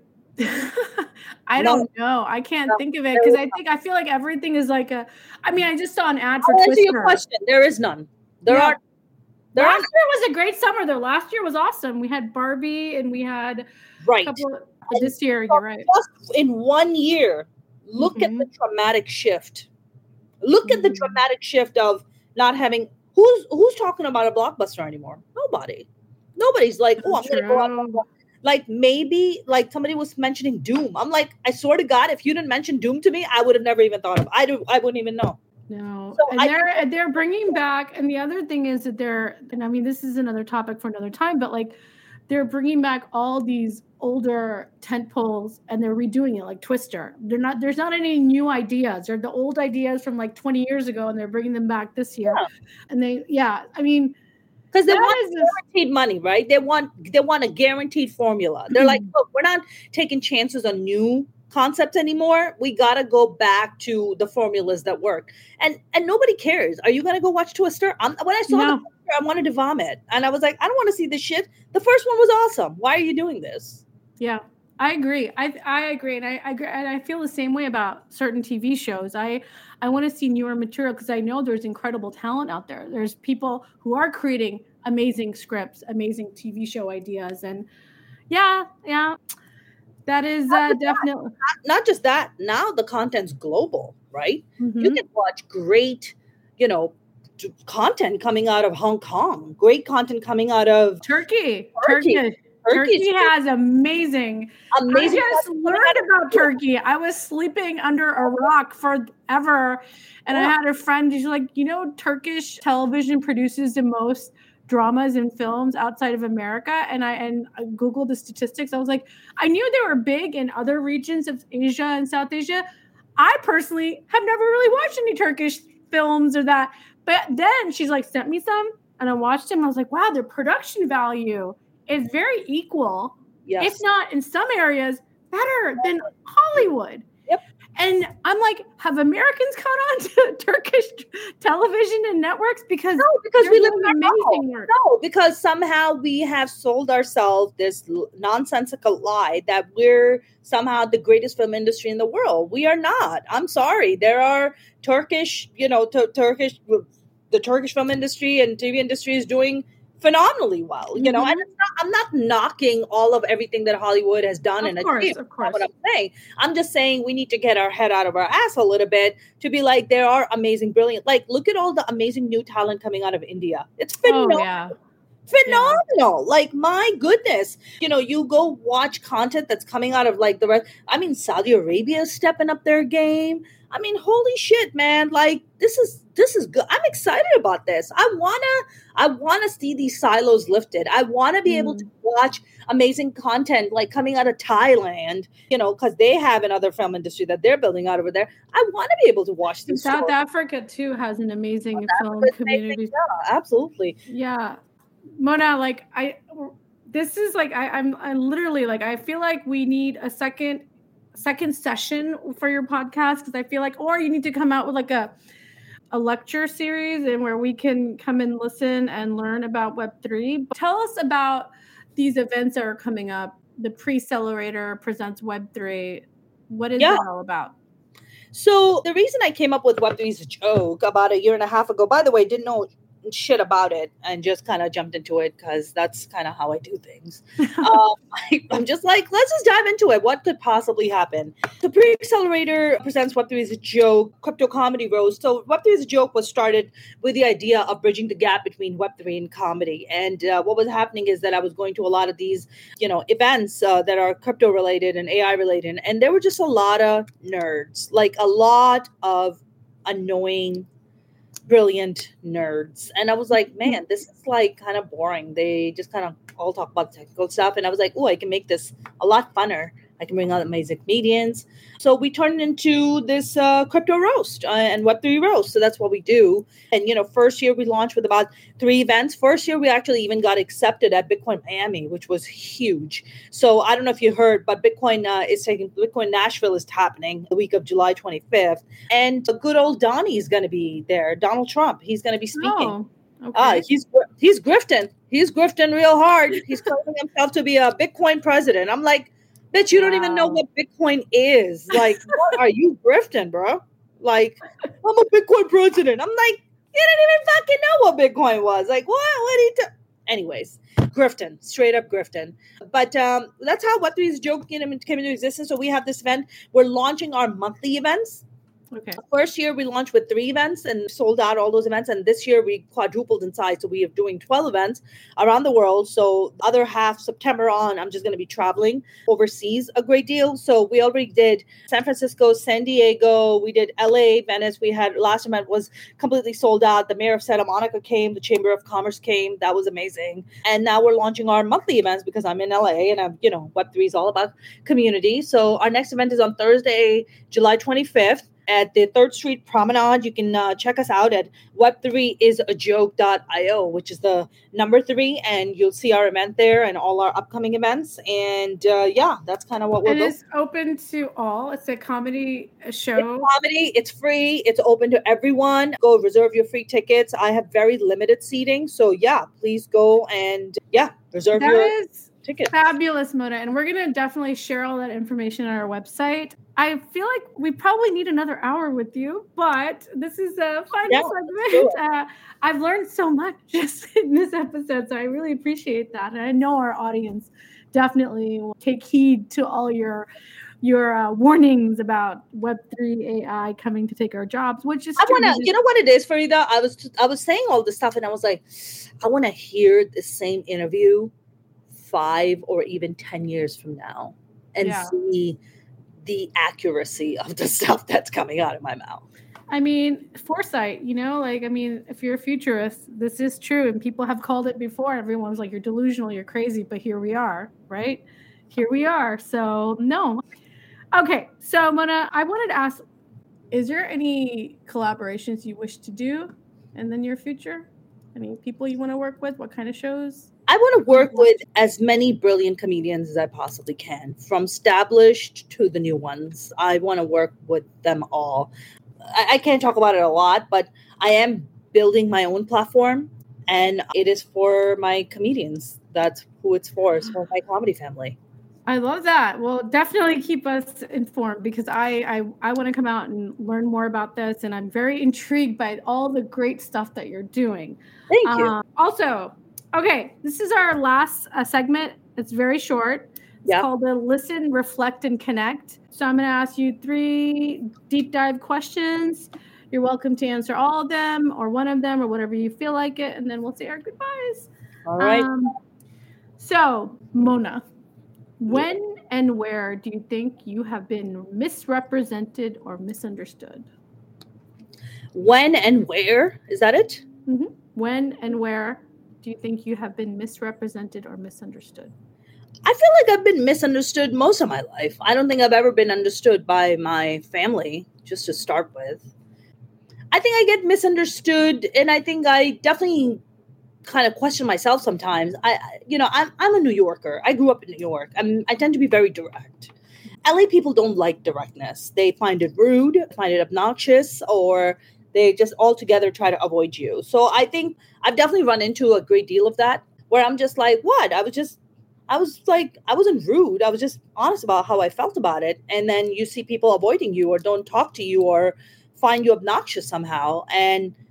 I no. don't know. I can't no. think of it because I think I feel like everything is like a I mean, I just saw an ad for I'll Twister. Answer your question. There is none. There yeah. are there last are year was a great summer though. Last year was awesome. We had Barbie and we had right. a couple of, but this year, you're right. In one year, look mm-hmm. at the dramatic shift. Look mm-hmm. at the dramatic shift of not having who's who's talking about a blockbuster anymore? Nobody. Nobody's like, oh, I'm going to go out. Like maybe like somebody was mentioning Doom. I'm like, I swear to God, if you didn't mention Doom to me, I would have never even thought of it. I, do, I wouldn't even know. No. So and I, they're, they're bringing back. And the other thing is that they're, and I mean, this is another topic for another time, but like they're bringing back all these older tent poles and they're redoing it like Twister. They're not, there's not any new ideas. They're the old ideas from like twenty years ago and they're bringing them back this year. Yeah. And they, yeah, I mean, because they want guaranteed money, right? They want they want a guaranteed formula. They're mm-hmm. like, look, we're not taking chances on new concepts anymore. We got to go back to the formulas that work. And and nobody cares. Are you going to go watch Twister? I'm, when I saw no. the Twister, I wanted to vomit. And I was like, I don't want to see this shit. The first one was awesome. Why are you doing this? Yeah, I agree. I I agree. And I, I agree. And I feel the same way about certain T V shows. I I want to see newer material because I know there's incredible talent out there. There's people who are creating amazing scripts, amazing T V show ideas. And yeah, yeah, that is uh, definitely. Not, not just that. Now the content's global, right? Mm-hmm. You can watch great, you know, content coming out of Hong Kong, great content coming out of Turkey. Turkey. Turkey. Turkey has amazing. Amazing. I just learned about Turkey. I was sleeping under a rock forever. And yeah. I had a friend, she's like, you know, Turkish television produces the most dramas and films outside of America. And I and I Googled the statistics. I was like, I knew they were big in other regions of Asia and South Asia. I personally have never really watched any Turkish films or that. But then she's like, sent me some and I watched them. I was like, wow, their production value is very equal, yes. if not in some areas better than Hollywood. Yep. And I'm like, have Americans caught on to Turkish television and networks? Because no, because we live in amazing work. No, because somehow we have sold ourselves this nonsensical lie that we're somehow the greatest film industry in the world. We are not. I'm sorry. There are Turkish, you know, t- Turkish, the Turkish film industry and T V industry is doing phenomenally well, you know, mm-hmm. and it's not, I'm not knocking all of everything that Hollywood has done and achieved. Of course, what I'm saying. I'm just saying we need to get our head out of our ass a little bit to be like, there are amazing, brilliant, like, look at all the amazing new talent coming out of India. It's phenomenal. Oh, yeah. Phenomenal. Yeah. Like, my goodness. You know, you go watch content that's coming out of like the rest. I mean, Saudi Arabia is stepping up their game. I mean, holy shit, man. Like, this is this is good. I'm excited about this. I wanna I wanna see these silos lifted. I wanna be mm. able to watch amazing content like coming out of Thailand, you know, because they have another film industry that they're building out over there. I want to be able to watch these. South stories. Africa too has an amazing South film Africa, community. Yeah, absolutely. Yeah. Mona, like I this is like I, I'm I literally like I feel like we need a second second session for your podcast because I feel like or you need to come out with like a a lecture series and where we can come and listen and learn about Web three. Tell us about these events that are coming up. The Pre-Accelerator presents Web three. What is yeah. it all about? So the reason I came up with Web three is a joke about a year and a half ago. By the way, didn't know shit about it and just kind of jumped into it because that's kind of how I do things. um, I, I'm just like, let's just dive into it. What could possibly happen? The Pre-Accelerator presents Web three is a Joke, Crypto Comedy Roast. So Web three is a Joke was started with the idea of bridging the gap between Web three and comedy. And uh, what was happening is that I was going to a lot of these, you know, events uh, that are crypto related and A I related. And there were just a lot of nerds, like a lot of annoying brilliant nerds. And I was like, man, this is like kind of boring. They just kind of all talk about technical stuff. And I was like, oh, I can make this a lot funner. I can bring out amazing comedians. So we turned into this uh, crypto roast uh, and Web three roast. So that's what we do. And, you know, first year we launched with about three events. First year we actually even got accepted at Bitcoin Miami, which was huge. So I don't know if you heard, but Bitcoin uh, is taking, Bitcoin Nashville is happening the week of July twenty-fifth. And a good old Donnie is going to be there. Donald Trump, he's going to be speaking. Oh, okay. Uh, he's he's grifting. He's grifting real hard. He's claiming himself to be a Bitcoin president. I'm like, bitch, you wow. don't even know what Bitcoin is. Like, what are you grifting, bro? Like, I'm a Bitcoin president. I'm like, you didn't even fucking know what Bitcoin was. Like, what? What are you do? Anyways, grifting, straight up grifting. But um, that's how Web three is Joke came into existence. So we have this event. We're launching our monthly events. Okay. First year we launched with three events and sold out all those events. And this year we quadrupled in size. So we are doing twelve events around the world. So the other half, September on, I'm just going to be traveling overseas a great deal. So we already did San Francisco, San Diego. We did L A, Venice. We had last event was completely sold out. The mayor of Santa Monica came. The Chamber of Commerce came. That was amazing. And now we're launching our monthly events because I'm in L A and I'm, you know, Web three is all about community. So our next event is on Thursday, July twenty-fifth. At the third Street Promenade. You can uh, check us out at web three is a joke dot io, which is the number three, and you'll see our event there and all our upcoming events. And uh, yeah, that's kind of what we'll do. do. And it's open to all. It's a comedy show. It's comedy. It's free. It's open to everyone. Go reserve your free tickets. I have very limited seating. So yeah, please go and yeah, reserve that your is tickets. Fabulous, Mona. And we're going to definitely share all that information on our website. I feel like we probably need another hour with you, but this is a final yeah, segment. Uh, I've learned so much just in this episode, so I really appreciate that. And I know our audience definitely will take heed to all your your uh, warnings about Web three A I coming to take our jobs, which is I want to, you know what it is, Farida? I was I was saying all this stuff, and I was like, I want to hear the same interview five or even ten years from now and yeah. see the accuracy of the stuff that's coming out of my mouth. I mean, foresight, you know, like, I mean, if you're a futurist, this is true. And people have called it before. Everyone's like, you're delusional, you're crazy, but here we are, right? Here we are. So no. Okay. So Mona, I wanted to ask, is there any collaborations you wish to do in the near future? Any people you want to work with? What kind of shows? I want to work with as many brilliant comedians as I possibly can, from established to the new ones. I want to work with them all. I, I can't talk about it a lot, but I am building my own platform, and it is for my comedians. That's who it's for. It's for my comedy family. I love that. Well, definitely keep us informed because I I, I want to come out and learn more about this, and I'm very intrigued by all the great stuff that you're doing. Thank you. Um, also, okay, this is our last uh, segment. It's very short. It's yeah. called the Listen, Reflect, and Connect. So I'm going to ask you three deep dive questions. You're welcome to answer all of them or one of them or whatever you feel like it, and then we'll say our goodbyes. All right. Um, so, Mona, when and where do you think you have been misrepresented or misunderstood? When and where? Is that it? Mm-hmm. When and where do you think you have been misrepresented or misunderstood? I feel like I've been misunderstood most of my life. I don't think I've ever been understood by my family, just to start with. I think I get misunderstood, and I think I definitely kind of question myself sometimes. I, you know, I'm I'm a New Yorker. I grew up in New York. I'm, I tend to be very direct. L A people don't like directness. They find it rude, find it obnoxious, or they just altogether try to avoid you. So I think I've definitely run into a great deal of that, where I'm just like, what? I was just, I was like, I wasn't rude. I was just honest about how I felt about it. And then you see people avoiding you or don't talk to you or find you obnoxious somehow. And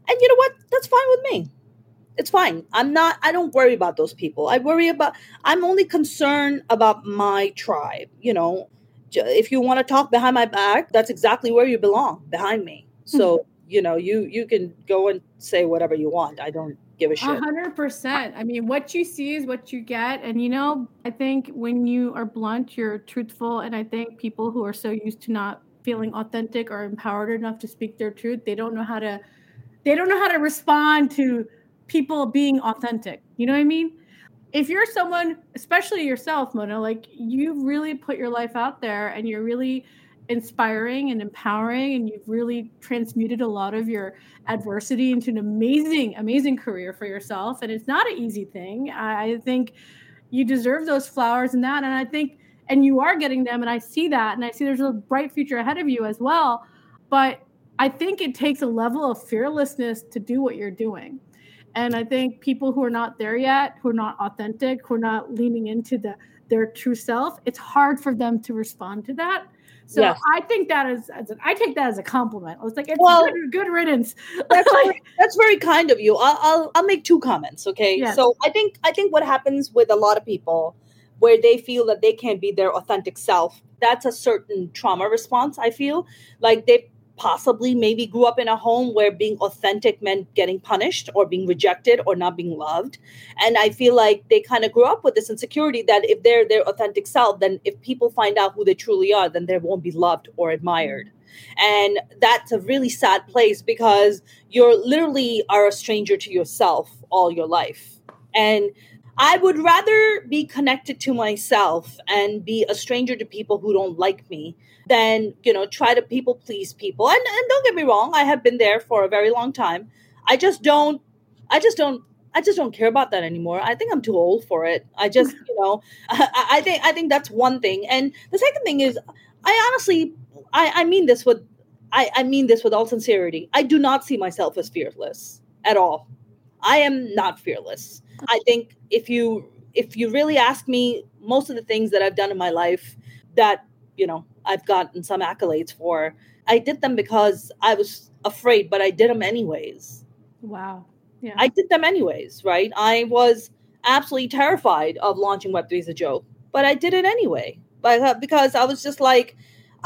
And you know what? That's fine with me. It's fine. I'm not, I don't worry about those people. I worry about, I'm only concerned about my tribe. You know, if you want to talk behind my back, that's exactly where you belong, behind me. So, mm-hmm. you know, you, you can go and say whatever you want. I don't give a shit. A hundred percent. I mean, what you see is what you get. And, you know, I think when you are blunt, you're truthful. And I think people who are so used to not feeling authentic or empowered enough to speak their truth, they don't know how to, they don't know how to respond to people being authentic. You know what I mean? If you're someone, especially yourself, Mona, like you've really put your life out there and you're really inspiring and empowering, and you've really transmuted a lot of your adversity into an amazing, amazing career for yourself. And it's not an easy thing. I think you deserve those flowers and that. And I think, and you are getting them. And I see that. And I see there's a bright future ahead of you as well. But I think it takes a level of fearlessness to do what you're doing. And I think people who are not there yet, who are not authentic, who are not leaning into the their true self, it's hard for them to respond to that. So yes. I think that is, as a, I take that as a compliment. It's like, it's well, good, good riddance. That's, like, that's very kind of you. I'll, I'll, I'll make two comments. Okay. Yes. So I think, I think what happens with a lot of people where they feel that they can't be their authentic self, that's a certain trauma response. I feel like they possibly maybe grew up in a home where being authentic meant getting punished or being rejected or not being loved. And I feel like they kind of grew up with this insecurity that if they're their authentic self, then if people find out who they truly are, then they won't be loved or admired. And that's a really sad place because you're literally are a stranger to yourself all your life. And I would rather be connected to myself and be a stranger to people who don't like me than, you know, try to people please people. And, and don't get me wrong, I have been there for a very long time. I just don't, I just don't, I just don't care about that anymore. I think I'm too old for it. I just, you know, I, I think, I think that's one thing. And the second thing is, I honestly, I, I mean this with, I, I mean this with all sincerity. I do not see myself as fearless at all. I am not fearless. I think if you if you really ask me, most of the things that I've done in my life that, you know, I've gotten some accolades for, I did them because I was afraid, but I did them anyways. Wow. Yeah. I did them anyways, right? I was absolutely terrified of launching Web three as a joke, but I did it anyway. But because I was just like,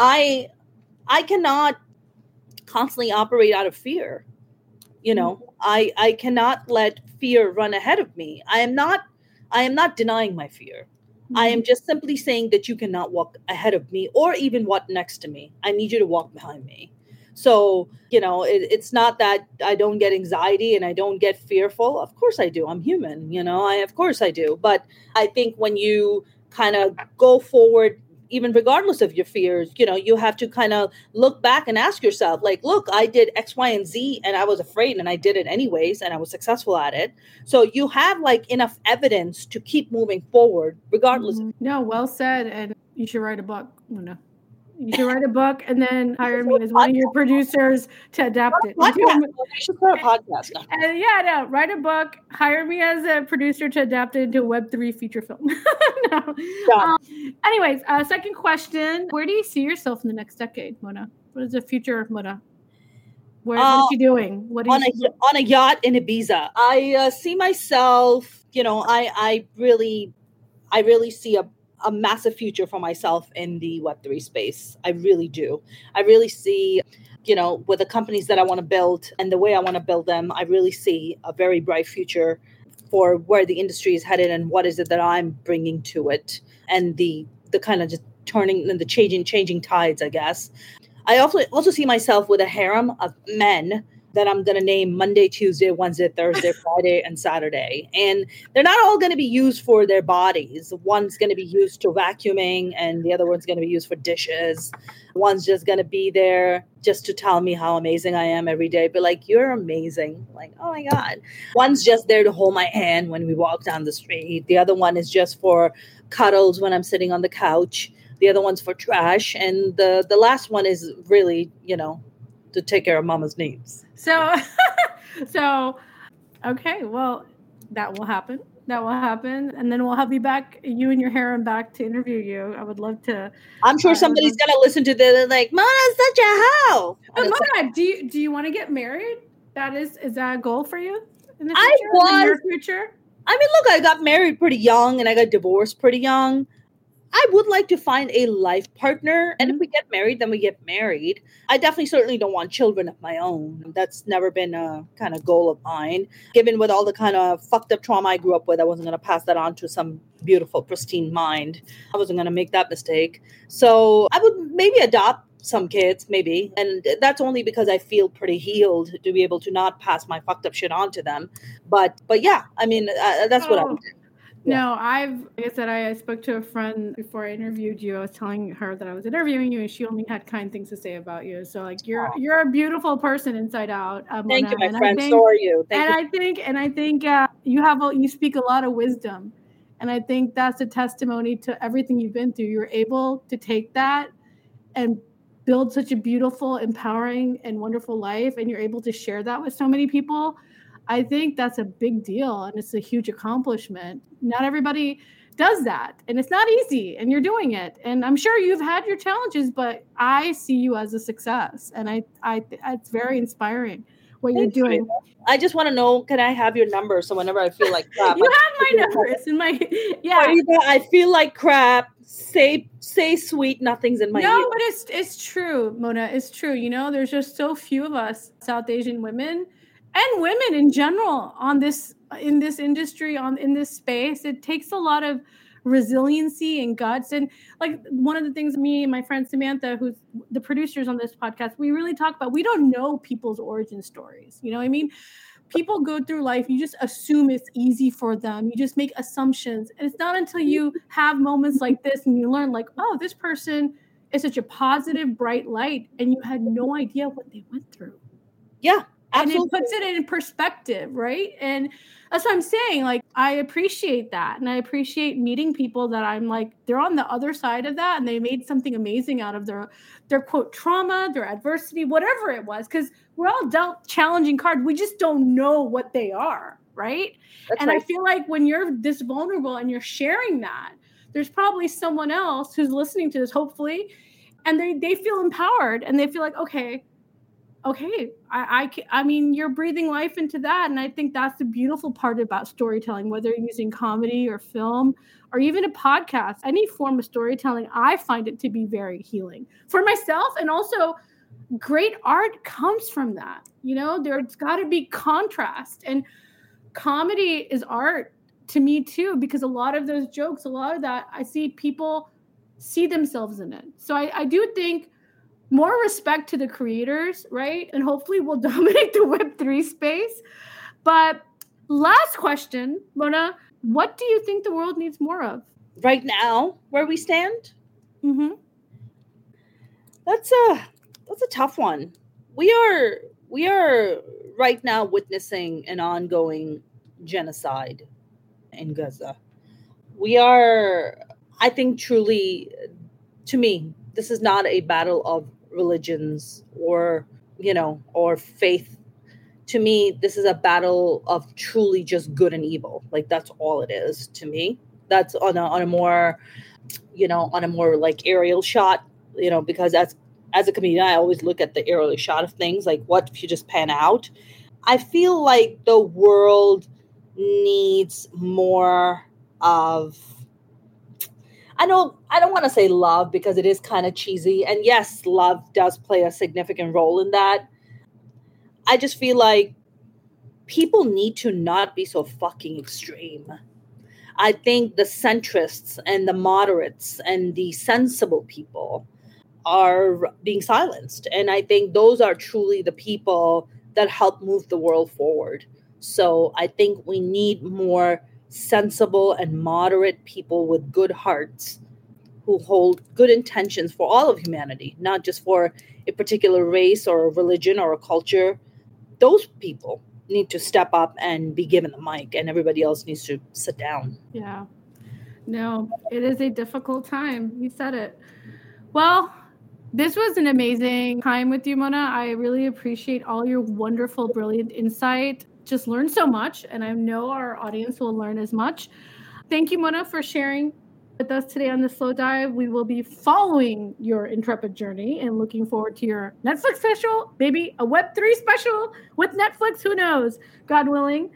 I I cannot constantly operate out of fear. You know, mm-hmm. I, I cannot let fear run ahead of me. I am not, I am not denying my fear. Mm-hmm. I am just simply saying that you cannot walk ahead of me or even walk next to me. I need you to walk behind me. So, you know, it, it's not that I don't get anxiety and I don't get fearful. Of course I do. I'm human, you know, I, of course I do. But I think when you kind of go forward, even regardless of your fears, you know, you have to kind of look back and ask yourself, like, look, I did X, Y, and Z, and I was afraid, and I did it anyways, and I was successful at it. So you have like enough evidence to keep moving forward, regardless. Mm-hmm. No, well said. And you should write a book. Oh, no. You should write a book and then hire me as one of your producers to adapt it. Podcast. I should start a podcast. And yeah, no, write a book, hire me as a producer to adapt it into a Web three feature film. no. Yeah. Um, anyways, uh, second question. Where do you see yourself in the next decade, Mona? What is the future of Mona? Where, uh, what are you doing? What are on, you a, on a yacht in Ibiza. I uh, see myself, you know, I, I really, I really see a a massive future for myself in the Web three space. I really do. I really see, you know, with the companies that I want to build and the way I want to build them, I really see a very bright future for where the industry is headed and what is it that I'm bringing to it and the the kind of just turning and the changing changing tides, I guess. I also also see myself with a harem of men that I'm going to name Monday, Tuesday, Wednesday, Thursday, Friday, and Saturday. And they're not all going to be used for their bodies. One's going to be used to vacuuming, and the other one's going to be used for dishes. One's just going to be there just to tell me how amazing I am every day. But like, you're amazing. Like, oh my God. One's just there to hold my hand when we walk down the street. The other one is just for cuddles when I'm sitting on the couch. The other one's for trash. And the, the last one is really, you know, to take care of mama's needs. So, so, okay, well, that will happen. That will happen. And then we'll have you back, you and your harem back to interview you. I would love to. I'm sure uh, somebody's going to listen to this and like, Mona's such a hoe. But Mona, do you, do you want to get married? That is, is that a goal for you in the future? I was. In your future? I mean, look, I got married pretty young and I got divorced pretty young. I would like to find a life partner. And Mhm. if we get married, then we get married. I definitely certainly don't want children of my own. That's never been a kind of goal of mine. Given with all the kind of fucked up trauma I grew up with, I wasn't going to pass that on to some beautiful, pristine mind. I wasn't going to make that mistake. So I would maybe adopt some kids, maybe. And that's only because I feel pretty healed to be able to not pass my fucked up shit on to them. But, but yeah, I mean, uh, that's what I would do. Yeah. No, I've, like I said, I, I spoke to a friend before I interviewed you. I was telling her that I was interviewing you and she only had kind things to say about you. So like, you're, Oh. you're a beautiful person inside out. Uh, Thank Mona. you, my and friend. think, So are you. Thank and you. I think, and I think uh, you have, a, you speak a lot of wisdom. And I think that's a testimony to everything you've been through. You're able to take that and build such a beautiful, empowering, and wonderful life. And you're able to share that with so many people. I think that's a big deal and it's a huge accomplishment. Not everybody does that and it's not easy and you're doing it. And I'm sure you've had your challenges, but I see you as a success and I, I, it's very inspiring what Thank you're doing. you. I just want to know, can I have your number? So whenever I feel like crap, you I have my numbers in my, yeah. Or either I feel like crap, say, say sweet nothings in my No, ear. but it's, it's true, Mona. It's true. You know, there's just so few of us South Asian women and women in general on this, in this industry, on in this space. It takes a lot of resiliency and guts. And like one of the things me and my friend Samantha, who's the producers on this podcast, we really talk about, we don't know people's origin stories. You know what I mean? People go through life, you just assume it's easy for them. You just make assumptions. And it's not until you have moments like this and you learn like, oh, this person is such a positive, bright light. And you had no idea what they went through. Yeah. Absolutely. And it puts it in perspective, right? And that's what I'm saying. Like, I appreciate that. And I appreciate meeting people that I'm like, they're on the other side of that and they made something amazing out of their, their quote, trauma, their adversity, whatever it was. Because we're all dealt challenging cards. We just don't know what they are, right? That's and right. I feel like when you're this vulnerable and you're sharing that, there's probably someone else who's listening to this, hopefully, and they, they feel empowered and they feel like, okay, okay, I, I, I mean, you're breathing life into that. And I think that's the beautiful part about storytelling, whether you're using comedy or film or even a podcast, any form of storytelling, I find it to be very healing for myself. And also great art comes from that. You know, there's got to be contrast, and comedy is art to me too, because a lot of those jokes, a lot of that, I see people see themselves in it. So I, I do think more respect to the creators, right? And hopefully we'll dominate the Web three space. But last question, Mona, what do you think the world needs more of? Right now, where we stand? Mm-hmm. That's a that's a tough one. We are we are right now witnessing an ongoing genocide in Gaza. We are, I think, truly, to me, this is not a battle of religions or, you know, or faith. To me, this is a battle of truly just good and evil. Like, that's all it is to me. That's on a, on a more, you know, on a more like aerial shot, you know, because as, as a comedian, I always look at the aerial shot of things. Like, what if you just pan out? I feel like the world needs more of, I know I don't want to say love because it is kind of cheesy. And yes, love does play a significant role in that. I just feel like people need to not be so fucking extreme. I think the centrists and the moderates and the sensible people are being silenced. And I think those are truly the people that help move the world forward. So I think we need more sensible and moderate people with good hearts who hold good intentions for all of humanity, not just for a particular race or a religion or a culture. Those people need to step up and be given the mic, and everybody else needs to sit down. Yeah. No, it is a difficult time. You said it. Well, this was an amazing time with you, Mona. I really appreciate all your wonderful, brilliant insight. Just learned so much, and I know our audience will learn as much. Thank you, Mona, for sharing With us today on the Slow Dive, we will be following your intrepid journey and looking forward to your Netflix special, maybe a Web three special with Netflix, who knows, God willing.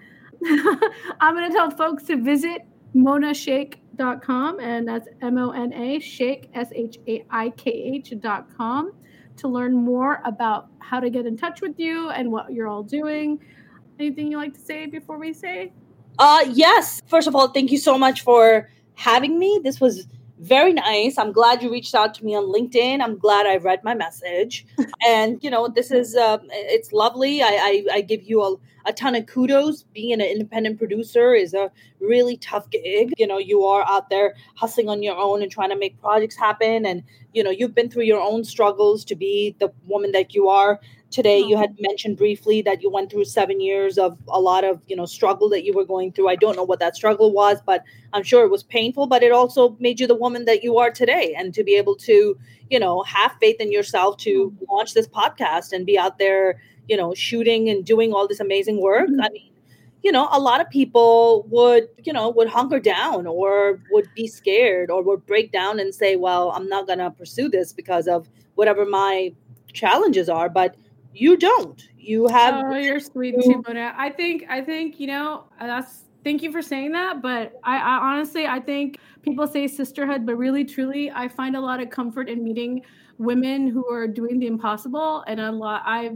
I'm going to tell folks to visit mona shaikh dot com, and that's M O N A, Shaikh, S H A I K H dot com, to learn more about how to get in touch with you and what you're all doing. Anything you like to say before we say? Uh, yes. First of all, thank you so much for having me. This was very nice. I'm glad you reached out to me on LinkedIn. I'm glad I read my message. And, you know, this is, uh, it's lovely. I, I, I give you a, a ton of kudos. Being an independent producer is a really tough gig. You know, you are out there hustling on your own and trying to make projects happen. And, you know, you've been through your own struggles to be the woman that you are today. You had mentioned briefly that you went through seven years of a lot of, you know, struggle that you were going through. I don't know what that struggle was, but I'm sure it was painful, but it also made you the woman that you are today. And to be able to, you know, have faith in yourself to launch this podcast and be out there, you know, shooting and doing all this amazing work. Mm-hmm. I mean, you know, a lot of people would, you know, would hunker down or would be scared or would break down and say, well, I'm not going to pursue this because of whatever my challenges are. But you don't. You have. Oh, you're sweet too, Mona. I think. I think you know. That's. Thank you for saying that. But I, I honestly, I think people say sisterhood, but really, truly, I find a lot of comfort in meeting women who are doing the impossible. And a lot. I've,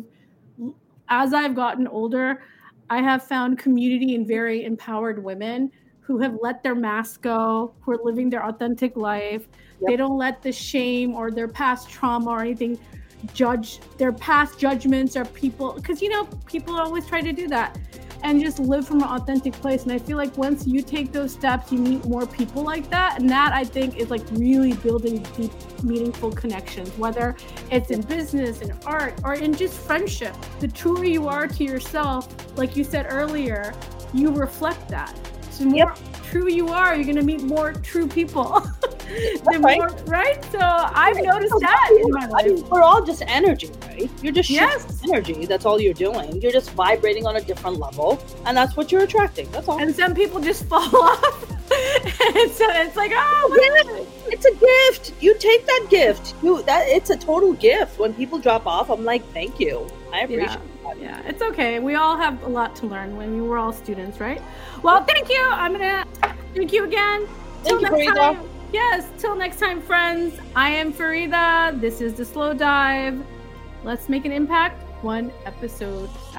as I've gotten older, I have found community in very empowered women who have let their mask go, who are living their authentic life. Yep. They don't let the shame or their past trauma or anything judge their past judgments or people, because you know people always try to do that, and just live from an authentic place. And I feel like once you take those steps, you meet more people like that, and that I think is like really building deep, meaningful connections, whether it's in business, in art, or in just friendship. The truer you are to yourself, like you said earlier, you reflect that. So the more yep. true you are, you're going to meet more true people. the right. More, right? So I've right. noticed so that in my life. I mean, we're all just energy, right? You're just yes. energy. That's all you're doing. You're just vibrating on a different level, and that's what you're attracting. That's all. And some people just fall off. And so it's like, oh, yeah, it's a gift. You take that gift. You that it's a total gift. When people drop off, I'm like, thank you. I appreciate yeah. that. Yeah, it's okay. We all have a lot to learn when we were all students, right? Well, thank you. I'm gonna thank you again. Thank you, Farida. Yes, till next time, friends. I am Farida. This is The Slow Dive. Let's make an impact one episode